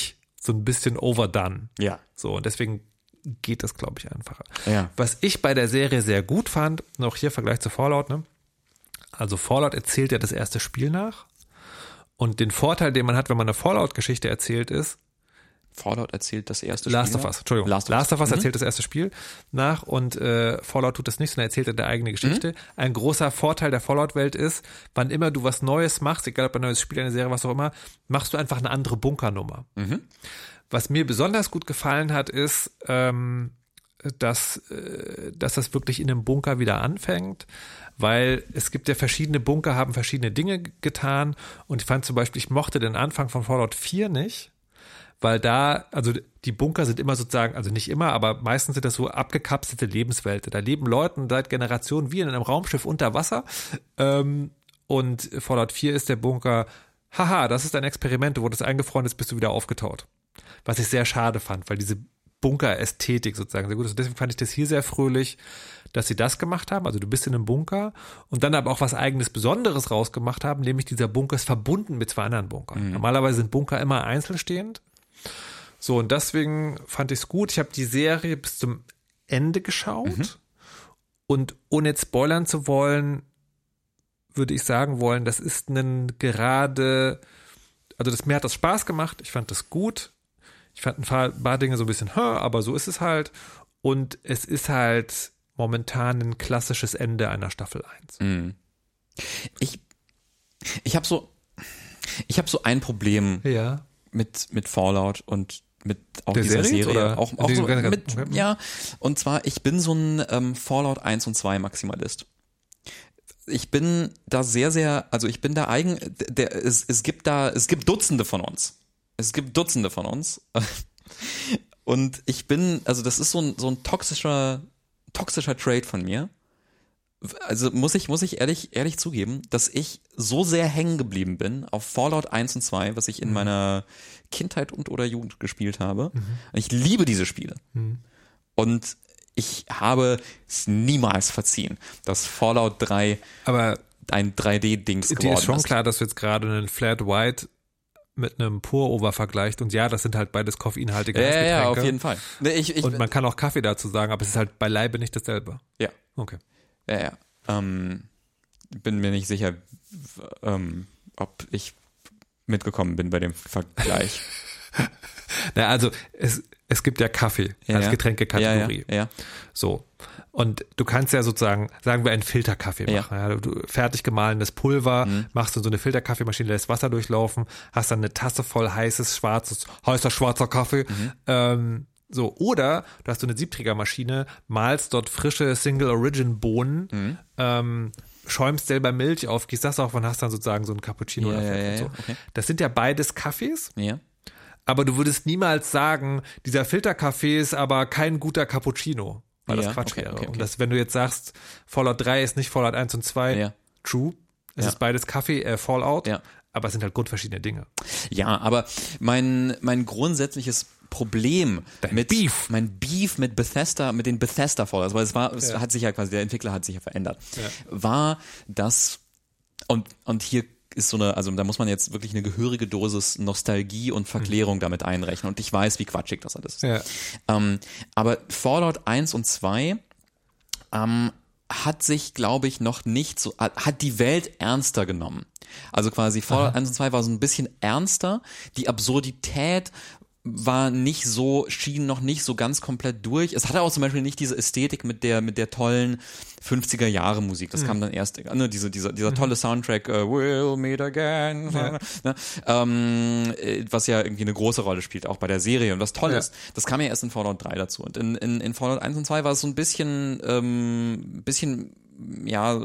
so ein bisschen overdone. Ja. So, und deswegen geht das, glaube ich, einfacher. Ja. Was ich bei der Serie sehr gut fand, noch hier Vergleich zu Fallout, ne? Also Fallout erzählt ja das erste Spiel nach. Und den Vorteil, den man hat, wenn man eine Fallout-Geschichte erzählt, ist, Fallout erzählt das erste Last Spiel of Us, Entschuldigung. Last of Last of Us Mhm. erzählt das erste Spiel nach und äh, Fallout tut das nicht, sondern erzählt eine eigene Geschichte. Mhm. Ein großer Vorteil der Fallout-Welt ist, wann immer du was Neues machst, egal ob ein neues Spiel, eine Serie, was auch immer, machst du einfach eine andere Bunkernummer. Mhm. Was mir besonders gut gefallen hat, ist, ähm, dass, äh, dass das wirklich in einem Bunker wieder anfängt, weil es gibt ja verschiedene Bunker, haben verschiedene Dinge g- getan und ich fand zum Beispiel, ich mochte den Anfang von Fallout vier nicht, weil da, also die Bunker sind immer sozusagen, also nicht immer, aber meistens sind das so abgekapselte Lebenswelten. Da leben Leute seit Generationen wie in einem Raumschiff unter Wasser. Ähm, und Fallout vier ist der Bunker, haha, das ist ein Experiment, du wurdest eingefroren, jetzt bist du wieder aufgetaut. Was ich sehr schade fand, weil diese Bunker-Ästhetik sozusagen sehr gut ist. Und deswegen fand ich das hier sehr fröhlich, dass sie das gemacht haben. Also du bist in einem Bunker und dann aber auch was eigenes Besonderes rausgemacht haben, nämlich dieser Bunker ist verbunden mit zwei anderen Bunkern. Mhm. Normalerweise sind Bunker immer einzelstehend. So, und deswegen fand ich es gut. Ich habe die Serie bis zum Ende geschaut. Mhm. Und ohne jetzt spoilern zu wollen, würde ich sagen wollen, das ist ein gerade, also das, mir hat das Spaß gemacht. Ich fand das gut. Ich fand ein paar, paar Dinge so ein bisschen, aber so ist es halt. Und es ist halt momentan ein klassisches Ende einer Staffel eins. Mhm. Ich, ich habe so, ich habe so ein Problem ja. mit, mit Fallout und mit auch Der dieser Serie, Serie. oder? Auch, auch Die- so ganz- mit, okay. ja. Und zwar, ich bin so ein ähm, Fallout eins und zwei Maximalist. Ich bin da sehr, sehr, also ich bin da eigen, der, es, es gibt da, es gibt Dutzende von uns. Es gibt Dutzende von uns. Und ich bin, also das ist so ein, so ein toxischer, toxischer Trait von mir. Also muss ich, muss ich ehrlich, ehrlich zugeben, dass ich so sehr hängen geblieben bin auf Fallout eins und zwei, was ich in mhm. meiner Kindheit und oder Jugend gespielt habe. Mhm. Ich liebe diese Spiele. Mhm. Und ich habe es niemals verziehen, dass Fallout drei aber ein drei D-Dings geworden ist. Dir ist schon klar, dass du jetzt gerade einen Flat White mit einem Pour-Over vergleicht und ja, das sind halt beides koffeinhaltige ja, Getränke. Ja, auf jeden Fall. Ich, ich, und man kann auch Kaffee dazu sagen, aber es ist halt beileibe nicht dasselbe. Ja. Okay. Ja, ja. Ähm, bin mir nicht sicher, ähm, ob ich mitgekommen bin bei dem Vergleich. Na, also es, es gibt ja Kaffee ja, als ja. Getränkekategorie. Ja, ja, ja. So. Und du kannst ja sozusagen, sagen wir, einen Filterkaffee machen. Ja. Ja, du fertig gemahlenes Pulver, mhm. machst du so eine Filterkaffeemaschine, lässt Wasser durchlaufen, hast dann eine Tasse voll heißes, schwarzes, heißer, schwarzer Kaffee. Mhm. Ähm, so, oder du hast so eine Siebträgermaschine, malst dort frische Single-Origin-Bohnen, mhm. ähm, schäumst selber Milch auf, gießt das auf und hast dann sozusagen so ein Cappuccino. Ja, davon ja, und so. ja, okay. Das sind ja beides Kaffees. Ja. Aber du würdest niemals sagen, dieser Filterkaffee ist aber kein guter Cappuccino, weil ja, das Quatsch okay, wäre. okay, okay. Und das, wenn du jetzt sagst, Fallout drei ist nicht Fallout eins und zwei, ja. true, es ja. ist beides Kaffee, äh, Fallout, ja. aber es sind halt grundverschiedene Dinge. Ja, aber mein, mein grundsätzliches Problem Dein mit Beef. mein Beef mit Bethesda, mit den Bethesda Fallouts, weil es war, es Ja. hat sich ja quasi, der Entwickler hat sich ja verändert, Ja. war das, und, und hier ist so eine, also da muss man jetzt wirklich eine gehörige Dosis Nostalgie und Verklärung mhm. damit einrechnen. Und ich weiß, wie quatschig das alles ist. Ja. Ähm, aber Fallout eins und zwei ähm, hat sich, glaube ich, noch nicht so, hat die Welt ernster genommen. Also quasi Fallout Aha. eins und zwei war so ein bisschen ernster. Die Absurdität war nicht so, schien noch nicht so ganz komplett durch. Es hatte auch zum Beispiel nicht diese Ästhetik mit der, mit der tollen fünfziger Jahre Musik. Das mhm. kam dann erst, ne, diese, dieser, dieser mhm. tolle Soundtrack, uh, We'll Meet Again, ja. ne, ähm, was ja irgendwie eine große Rolle spielt, auch bei der Serie. Und was toll ja. ist, das kam ja erst in Fallout drei dazu. Und in, in, in Fallout eins und zwei war es so ein bisschen, ähm, bisschen, ja,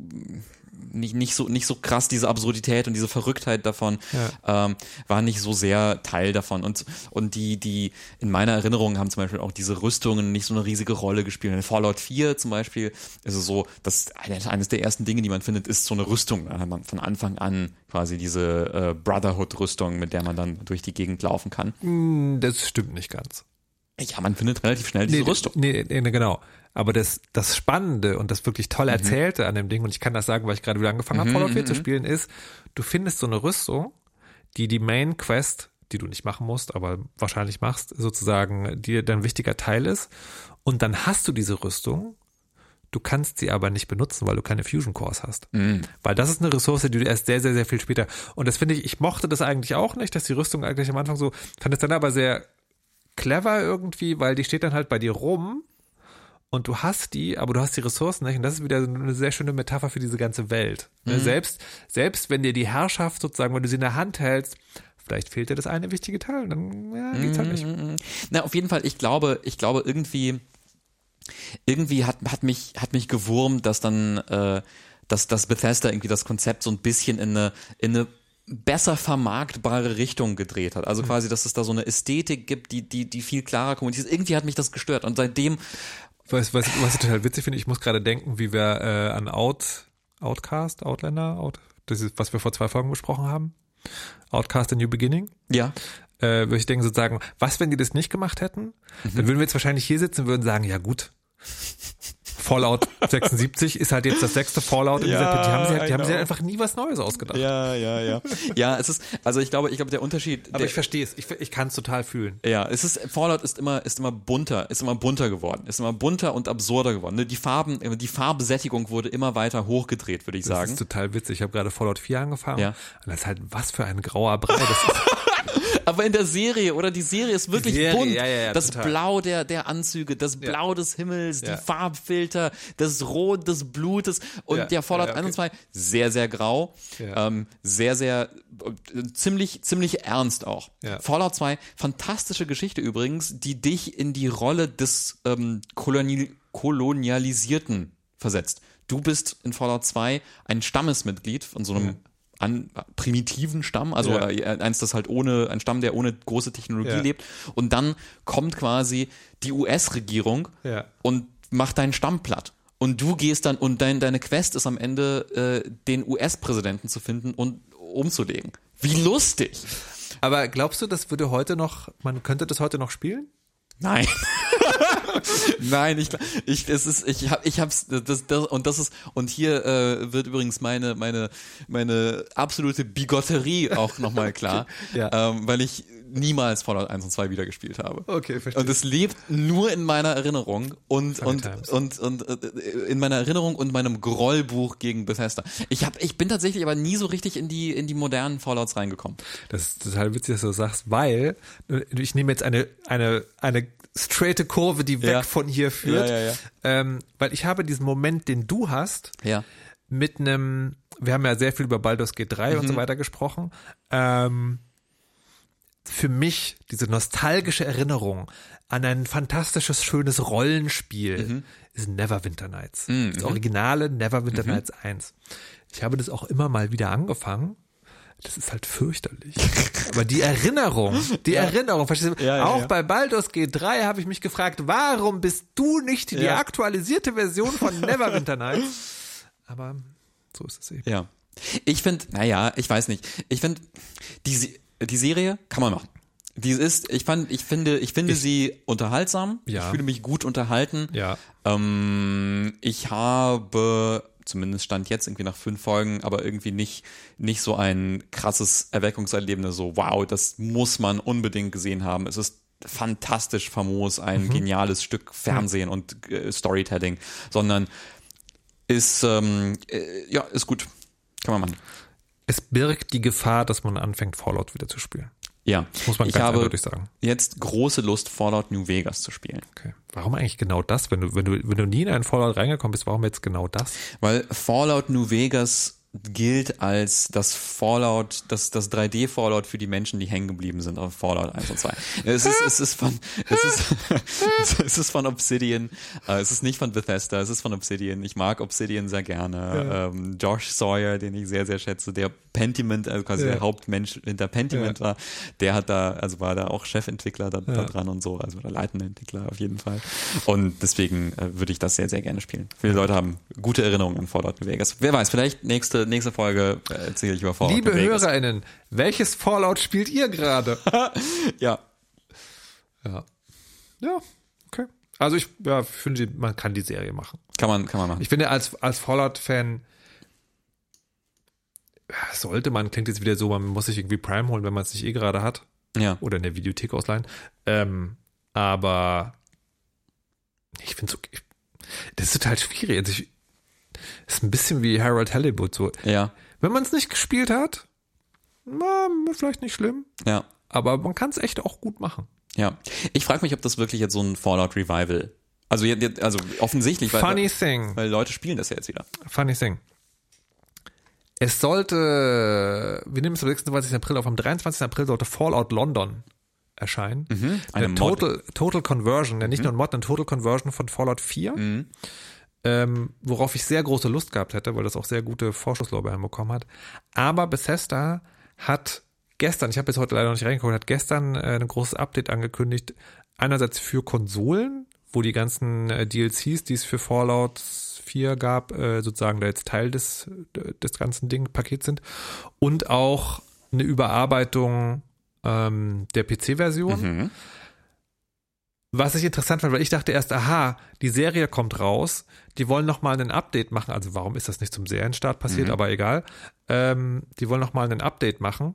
nicht nicht so nicht so krass, diese Absurdität und diese Verrücktheit davon ja. ähm, war nicht so sehr Teil davon und und die die in meiner Erinnerung haben zum Beispiel auch diese Rüstungen nicht so eine riesige Rolle gespielt. In Fallout vier zum Beispiel ist es so, dass eines der ersten Dinge, die man findet, ist so eine Rüstung. Da hat man von Anfang an quasi diese äh, Brotherhood-Rüstung, mit der man dann durch die Gegend laufen kann. Das stimmt nicht ganz. Ja, man findet relativ schnell diese nee, Rüstung. Nee, nee, nee, genau. Aber das, das Spannende und das wirklich toll Erzählte mhm. an dem Ding, und ich kann das sagen, weil ich gerade wieder angefangen habe, mhm, Fallout vier mhm. zu spielen, ist, du findest so eine Rüstung, die die Main Quest die du nicht machen musst, aber wahrscheinlich machst, sozusagen, die dein wichtiger Teil ist. Und dann hast du diese Rüstung, du kannst sie aber nicht benutzen, weil du keine Fusion Cores hast. Mhm. Weil das ist eine Ressource, die du erst sehr, sehr, sehr viel später, und das finde ich, ich mochte das eigentlich auch nicht, dass die Rüstung eigentlich am Anfang so, fand es dann aber sehr clever irgendwie, weil die steht dann halt bei dir rum und du hast die, aber du hast die Ressourcen nicht, und das ist wieder eine sehr schöne Metapher für diese ganze Welt. Mhm. Selbst, selbst wenn dir die Herrschaft sozusagen, wenn du sie in der Hand hältst, vielleicht fehlt dir das eine wichtige Teil, dann ja, geht's halt nicht. Na, auf jeden Fall, ich glaube, ich glaube irgendwie, irgendwie hat, hat mich, hat mich gewurmt, dass dann, äh, dass, dass Bethesda irgendwie das Konzept so ein bisschen in eine, in eine besser vermarktbare Richtung gedreht hat. Also quasi, dass es da so eine Ästhetik gibt, die, die, die viel klarer kommuniziert. Irgendwie hat mich das gestört, und seitdem, Was, was, was ich total witzig finde, ich muss gerade denken, wie wir äh, an Out, Outcast, Outlander, Out, das ist, was wir vor zwei Folgen besprochen haben. Outcast A New Beginning. ja, Äh, würde ich denken, sozusagen, was, wenn die das nicht gemacht hätten? Mhm. Dann würden wir jetzt wahrscheinlich hier sitzen und würden sagen, ja gut, Fallout sechsundsiebzig ist halt jetzt das sechste Fallout in Ja, dieser, die haben sich halt, die haben I sich know. einfach nie was Neues ausgedacht. ja, ja, ja. Ja, es ist, also ich glaube, ich glaube, der Unterschied, Aber der, ich verstehe es, ich, ich kann es total fühlen. ja, es ist, Fallout ist immer, ist immer bunter, ist immer bunter geworden, ist immer bunter und absurder geworden. Ne? Die Farben, die Farbsättigung wurde immer weiter hochgedreht, würde ich Das sagen. ist total witzig. Ich habe gerade Fallout vier angefangen. Ja. Und das ist halt, was für ein grauer Brei. Das ist, Aber in der Serie, oder die Serie ist wirklich Serie, bunt. ja, ja, ja, das total. Blau der, der Anzüge, das Blau des Himmels, Ja. die Farbfilter, das Rot des Blutes, und Ja, der Fallout ja, okay. eins und zwei, sehr, sehr grau, Ja. ähm, sehr, sehr, äh, ziemlich, ziemlich ernst auch. Ja. Fallout zwei, fantastische Geschichte übrigens, die dich in die Rolle des ähm, Kolonial Kolonialisierten versetzt. Du bist in Fallout zwei ein Stammesmitglied von so einem Ja. an primitiven Stamm, also Ja. äh, eins, das halt ohne, ein Stamm, der ohne große Technologie Ja. lebt, und dann kommt quasi die U S-Regierung Ja. und macht deinen Stamm platt. Und du gehst dann, und dein, deine Quest ist am Ende, äh, den U S-Präsidenten zu finden und umzulegen. Wie lustig! aber glaubst du, das würde heute noch, man könnte das heute noch spielen? Nein. Nein, ich, ich, es ist, ich hab, ich hab's, das, das, und das ist, und hier äh, wird übrigens meine, meine, meine absolute Bigotterie auch nochmal klar, Ja. ähm, weil ich niemals Fallout eins und zwei wieder gespielt habe. Okay, verstehe. Und es lebt nur in meiner Erinnerung und, und, times. und, und, äh, in meiner Erinnerung und meinem Grollbuch gegen Bethesda. Ich hab, ich bin tatsächlich aber nie so richtig in die, in die modernen Fallouts reingekommen. Das ist total witzig, dass du das sagst, weil ich nehme jetzt eine, eine, eine straighte Kurve, die weg Ja. von hier führt, Ja, ja, ja. Ähm, weil ich habe diesen Moment, den du hast, Ja. mit einem, wir haben ja sehr viel über Baldur's Gate drei Mhm. und so weiter gesprochen, ähm, für mich diese nostalgische Erinnerung an ein fantastisches, schönes Rollenspiel Mhm. ist Neverwinter Nights. Das originale Neverwinter Mhm. Nights eins. Ich habe das auch immer mal wieder angefangen. Das ist halt fürchterlich. Aber die Erinnerung, die Erinnerung, verstehst du? Ja, ja, auch ja. bei Baldur's Gate drei habe ich mich gefragt, warum bist du nicht die Ja. aktualisierte Version von Neverwinter Nights? Aber so ist es eben. Ja. Ich finde, naja, ich weiß nicht. Ich finde, die, Se- die Serie kann man machen. Die ist, ich fand, ich finde, ich finde Ich- sie unterhaltsam. Ja. Ich fühle mich gut unterhalten. Ja. Ähm, ich habe, zumindest stand jetzt irgendwie nach fünf Folgen, aber irgendwie nicht, nicht so ein krasses Erweckungserlebnis, so wow, das muss man unbedingt gesehen haben. Es ist fantastisch famos, ein Mhm. geniales Stück Fernsehen und äh, Storytelling, sondern ist, ähm, äh, ja, ist gut. Kann man machen. Es birgt die Gefahr, dass man anfängt, Fallout wieder zu spielen. Ja. Muss man ich ganz habe eindeutig sagen. jetzt große Lust, Fallout New Vegas zu spielen. Okay. Warum eigentlich genau das? Wenn du, wenn du, wenn du nie in einen Fallout reingekommen bist, warum jetzt genau das? Weil Fallout New Vegas gilt als das Fallout, das, das drei D Fallout für die Menschen, die hängen geblieben sind auf Fallout eins und zwei. Es ist, es ist von, es ist, es ist von Obsidian, äh, es ist nicht von Bethesda, es ist von Obsidian. Ich mag Obsidian sehr gerne. Ja. Ähm, Josh Sawyer, den ich sehr, sehr schätze, der Pentiment, also quasi Ja. der Hauptmensch hinter Pentiment Ja. war, der hat da, also war da auch Chefentwickler da, da Ja. dran und so, also der leitende Entwickler auf jeden Fall. Und deswegen äh, würde ich das sehr, sehr gerne spielen. Viele Leute haben gute Erinnerungen an Fallout New Vegas. Wer weiß, vielleicht nächste nächste Folge äh, erzähle ich über Fallout Liebe New Vegas. HörerInnen, welches Fallout spielt ihr gerade? Ja. Ja. Ja, okay. Also ich ja, finde, man kann die Serie machen. Kann man, kann man machen. Ich finde, als, als Fallout-Fan ja, sollte man, klingt jetzt wieder so, man muss sich irgendwie Prime holen, wenn man es nicht eh gerade hat. Ja. Oder in der Videothek ausleihen. Ähm, aber ich finde es okay. Das ist total schwierig. Also ich, das ist ein bisschen wie Harold Halibut. So. Ja. Wenn man es nicht gespielt hat, na, vielleicht nicht schlimm. Ja. Aber man kann es echt auch gut machen. Ja. Ich frage mich, ob das wirklich jetzt so ein Fallout Revival, also, jetzt- also offensichtlich, weil, Funny thing. weil Leute spielen das ja jetzt wieder. Funny thing. Es sollte, wir nehmen es am sechsundzwanzigsten April auf, am dreiundzwanzigsten April sollte Fallout London erscheinen. Mhm. Eine Eine Mod. Total, Total Conversion, ja nicht nur ein Mod, eine Total Conversion von Fallout vier. Mhm. Ähm, worauf ich sehr große Lust gehabt hätte, weil das auch sehr gute Vorschusslorbeeren bekommen hat. Aber Bethesda hat gestern, ich habe jetzt heute leider noch nicht reingeguckt, hat gestern äh, ein großes Update angekündigt. Einerseits für Konsolen, wo die ganzen äh, D L Cs, die es für Fallout vier gab, äh, sozusagen da jetzt Teil des, des ganzen Ding, Pakets sind. Und auch eine Überarbeitung ähm, der P C-Version. Mhm. Was ich interessant fand, weil ich dachte erst, aha, die Serie kommt raus, die wollen nochmal ein Update machen, also warum ist das nicht zum Serienstart passiert, Mhm. aber egal. Ähm, die wollen nochmal ein Update machen,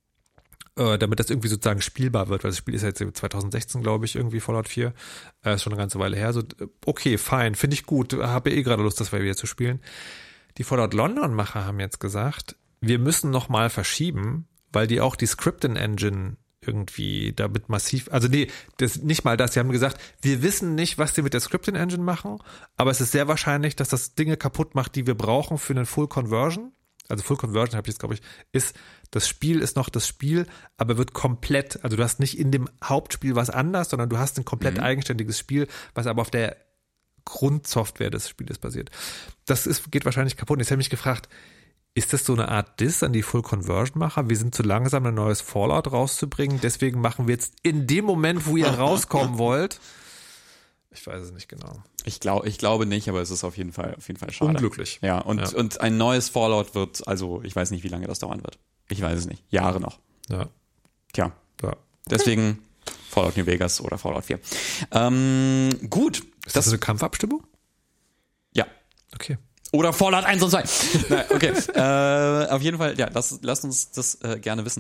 äh, damit das irgendwie sozusagen spielbar wird, weil das Spiel ist ja jetzt zwanzig sechzehn, glaube ich, irgendwie Fallout vier, äh, ist schon eine ganze Weile her, so, okay, fein, finde ich gut, habe eh gerade Lust, das wieder zu spielen. Die Fallout London-Macher haben jetzt gesagt, wir müssen nochmal verschieben, weil die auch die Scripting-Engine irgendwie damit massiv, also nee, das nicht mal das, sie haben gesagt, wir wissen nicht, was sie mit der Scripting Engine machen, aber es ist sehr wahrscheinlich, dass das Dinge kaputt macht, die wir brauchen für einen Full Conversion. Also Full Conversion, habe ich jetzt, glaube ich, ist, das Spiel ist noch das Spiel, aber wird komplett, also du hast nicht in dem Hauptspiel was anders, sondern du hast ein komplett Mhm. eigenständiges Spiel, was aber auf der Grundsoftware des Spieles basiert. Das ist, geht wahrscheinlich kaputt. Jetzt habe ich mich gefragt, ist das so eine Art Diss an die Full-Conversion-Macher? Wir sind zu langsam, ein neues Fallout rauszubringen. Deswegen machen wir jetzt in dem Moment, wo ihr rauskommen wollt. Ich weiß es nicht genau. Ich glaube, ich glaube nicht, aber es ist auf jeden Fall, auf jeden Fall schade. Unglücklich. Ja, und, Ja. und ein neues Fallout wird, also ich weiß nicht, wie lange das dauern wird. Ich weiß es nicht. Jahre noch. Ja. Tja. ja. Deswegen Fallout New Vegas oder Fallout vier. Ähm, gut. Ist das, das eine Kampfabstimmung? Ja. Okay. Oder Fallout eins und zwei. Nein, okay. äh, auf jeden Fall, ja, lass, lass uns das äh, gerne wissen.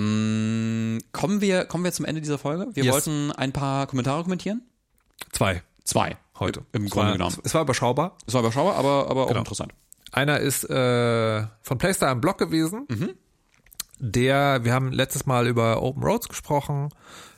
Ähm, kommen wir, kommen wir zum Ende dieser Folge? Wir Yes. wollten ein paar Kommentare kommentieren. Zwei. Zwei. Heute. Im Es Grunde war, genommen. Es war überschaubar. Es war überschaubar, aber, aber auch Genau. interessant. Einer ist äh, von Playstar im Blog gewesen. Mhm. Der, wir haben letztes Mal über Open Roads gesprochen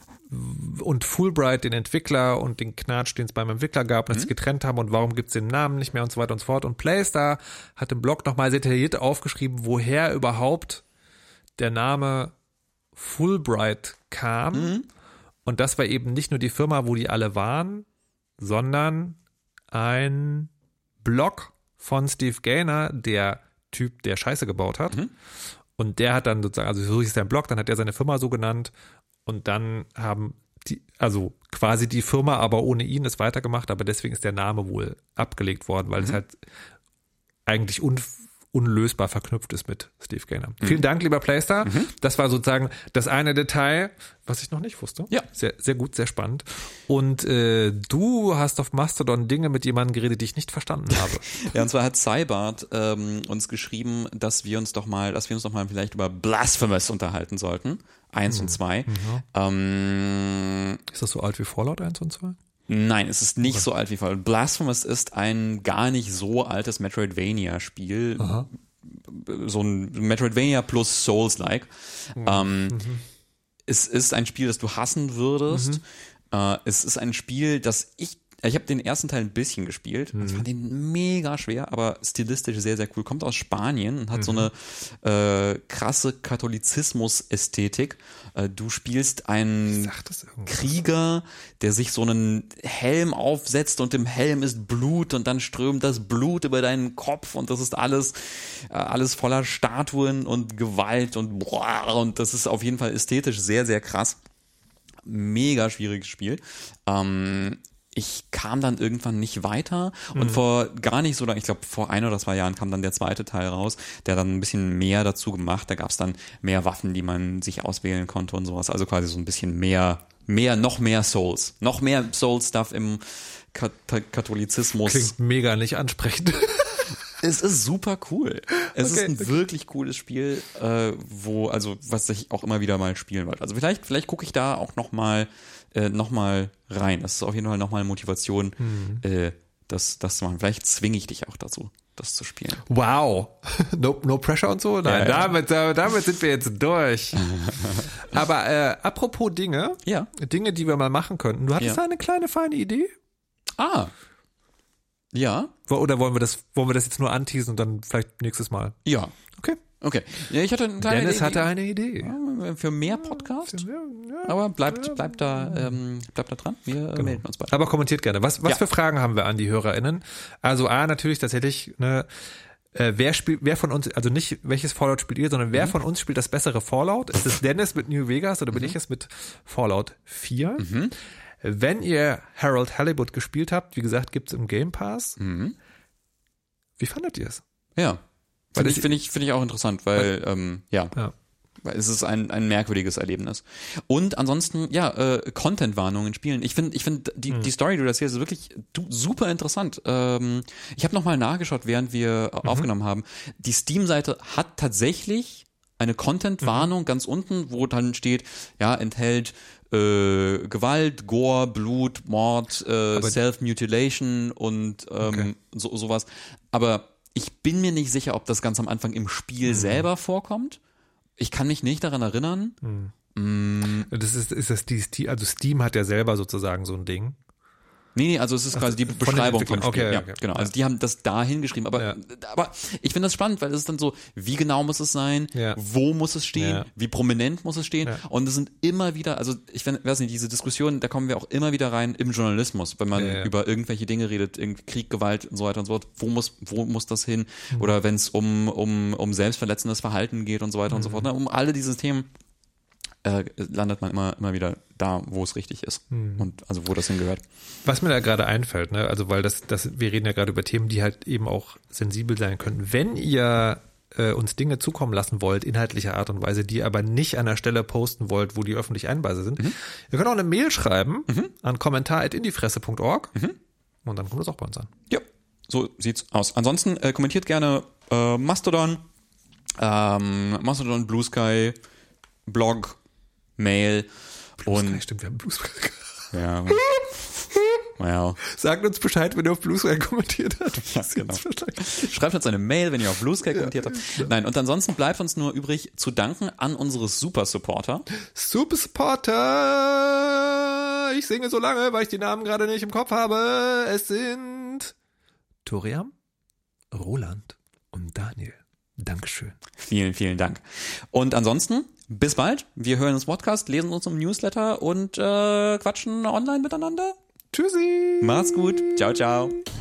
und Fulbright, den Entwickler und den Knatsch, den es beim Entwickler gab, und dass sie getrennt haben und warum gibt's den Namen nicht mehr und so weiter und so fort. Und Playstar hat im Blog nochmal sehr detailliert aufgeschrieben, woher überhaupt der Name Fulbright kam. Mhm. Und das war eben nicht nur die Firma, wo die alle waren, sondern ein Blog von Steve Gaynor, der Typ, der Scheiße gebaut hat. Mhm. Und der hat dann sozusagen, also so hieß sein Blog, dann hat er seine Firma so genannt und dann haben die, also quasi die Firma, aber ohne ihn ist weitergemacht, aber deswegen ist der Name wohl abgelegt worden, weil Mhm. es halt eigentlich un, unlösbar verknüpft ist mit Steve Gaynor. Mhm. Vielen Dank, lieber Playstar. Mhm. Das war sozusagen das eine Detail, was ich noch nicht wusste. Ja. Sehr, sehr gut, sehr spannend. Und äh, du hast auf Mastodon Dinge mit jemandem geredet, die ich nicht verstanden habe. Ja, und zwar hat Cybart ähm, uns geschrieben, dass wir uns doch mal, dass wir uns doch mal vielleicht über Blasphemous unterhalten sollten. Eins und zwei. Ähm, Ist das so alt wie Fallout eins und zwei? nein, es ist nicht so alt wie Fallout. Blasphemous ist ein gar nicht so altes Metroidvania-Spiel. Aha. So ein Metroidvania plus Souls-like. Ähm, Es ist ein Spiel, das du hassen würdest. Äh, es ist ein Spiel, das ich Ich habe den ersten Teil ein bisschen gespielt. Ich fand den mega schwer, aber stilistisch sehr, sehr cool. Kommt aus Spanien und hat mhm. so eine äh, krasse Katholizismus-Ästhetik. Äh, du spielst einen Krieger, der sich so einen Helm aufsetzt und im Helm ist Blut und dann strömt das Blut über deinen Kopf und das ist alles, äh, alles voller Statuen und Gewalt und boah, und das ist auf jeden Fall ästhetisch sehr, sehr krass. Mega schwieriges Spiel. Ähm, Ich kam dann irgendwann nicht weiter und mhm. vor gar nicht so lange, ich glaube vor ein oder zwei Jahren kam dann der zweite Teil raus, der dann ein bisschen mehr dazu gemacht, da gab es dann mehr Waffen, die man sich auswählen konnte und sowas, also quasi so ein bisschen mehr, mehr, noch mehr Souls, noch mehr Souls-Stuff im Kat- Katholizismus. Klingt mega nicht ansprechend. Es ist super cool. Es Okay, ist ein okay. wirklich cooles Spiel, äh, wo, also was ich auch immer wieder mal spielen wollte. Also vielleicht, vielleicht gucke ich da auch noch mal, äh, noch mal rein. Das ist auf jeden Fall noch mal Motivation, Mhm. äh, das, das zu machen. Vielleicht zwinge ich dich auch dazu, das zu spielen. Wow. No, no pressure und so? Nein, Ja, ja. Damit, da- damit sind wir jetzt durch. Aber äh, apropos Dinge, Ja. Dinge, die wir mal machen könnten. Du hattest Ja. da eine kleine, feine Idee? Ah. Ja. Wo- Oder wollen wir das, wollen wir das jetzt nur anteasen und dann vielleicht nächstes Mal? Ja. Okay. Okay. Ja, ich hatte eine kleine Dennis Idee, hatte eine Idee. die- für mehr Podcast. Ja, ja. Aber bleibt, bleibt da, ähm, bleibt da dran. Wir äh, melden uns bald. Aber kommentiert gerne. Was, was Ja. für Fragen haben wir an die HörerInnen? Also A, natürlich tatsächlich, ne, äh, wer spielt, wer von uns, also nicht welches Fallout spielt ihr, sondern wer Mhm. von uns spielt das bessere Fallout? Ist es Dennis mit New Vegas oder bin ich es mit Fallout vier? Mhm. Wenn ihr Harold Halibut gespielt habt, wie gesagt, gibt's im Game Pass. Mhm. Wie fandet ihr es? Ja. Weil Finde das- ich, finde ich, finde ich auch interessant, weil, ähm, ja. Ja. Weil es ist ein, ein merkwürdiges Erlebnis. Und ansonsten, ja, äh, Content-Warnungen spielen. Ich finde, ich finde die, die Story, die du das hier ist wirklich du, super interessant. Ähm, ich habe nochmal nachgeschaut, während wir äh, aufgenommen haben. Die Steam-Seite hat tatsächlich eine Content-Warnung ganz unten, wo dann steht, ja, enthält äh, Gewalt, Gore, Blut, Mord, äh, Self-Mutilation und ähm, Okay. so, sowas. Aber ich bin mir nicht sicher, ob das ganz am Anfang im Spiel selber vorkommt. Ich kann mich nicht daran erinnern. Mm, Das ist, ist das die, Steam- also Steam hat ja selber sozusagen so ein Ding. nee, nee, also es ist quasi die von den Beschreibung vom Entwicklern. Spiel. Okay, ja, okay. genau. Ja. Also die haben das da hingeschrieben. Aber, Ja. aber ich finde das spannend, weil es ist dann so, wie genau muss es sein? Ja. Wo muss es stehen? Ja. Wie prominent muss es stehen? Ja. Und es sind immer wieder, also ich find, weiß nicht, diese Diskussion, da kommen wir auch immer wieder rein im Journalismus, wenn man Ja, ja. über irgendwelche Dinge redet, irgendwie Krieg, Gewalt und so weiter und so fort. Wo muss, wo muss das hin? Mhm. Oder wenn es um, um, um selbstverletzendes Verhalten geht und so weiter und Mhm. so fort. Ne? Um alle diese Themen äh, landet man immer, immer wieder da, wo es richtig ist. Mhm. Und also wo das hingehört. Was mir da gerade einfällt, ne, also weil das, das, wir reden ja gerade über Themen, die halt eben auch sensibel sein können. Wenn ihr äh, uns Dinge zukommen lassen wollt, inhaltlicher Art und Weise, die ihr aber nicht an der Stelle posten wollt, wo die öffentlich einweise sind, Mhm. ihr könnt auch eine Mail schreiben an kommentar at indiefresse punkt org und dann kommt das auch bei uns an. Ja, so sieht's aus. Ansonsten äh, kommentiert gerne äh, Mastodon, ähm, Mastodon, Blue Sky, Blog, Mail und Stimmt, wir haben Blues. ja. Wow. Sagt uns Bescheid, wenn ihr auf Blues kommentiert habt. Ja, genau. Schreibt uns eine Mail, wenn ihr auf Blue Sky kommentiert habt. Nein, und ansonsten bleibt uns nur übrig zu danken an unsere Super-Supporter. Super Supporter! Ich singe so lange, weil ich die Namen gerade nicht im Kopf habe. Es sind Toriam, Roland und Daniel. Dankeschön. Vielen, vielen Dank. Und ansonsten, bis bald. Wir hören uns Podcast, lesen uns im Newsletter und äh, quatschen online miteinander. Tschüssi! Macht's gut. Ciao, ciao.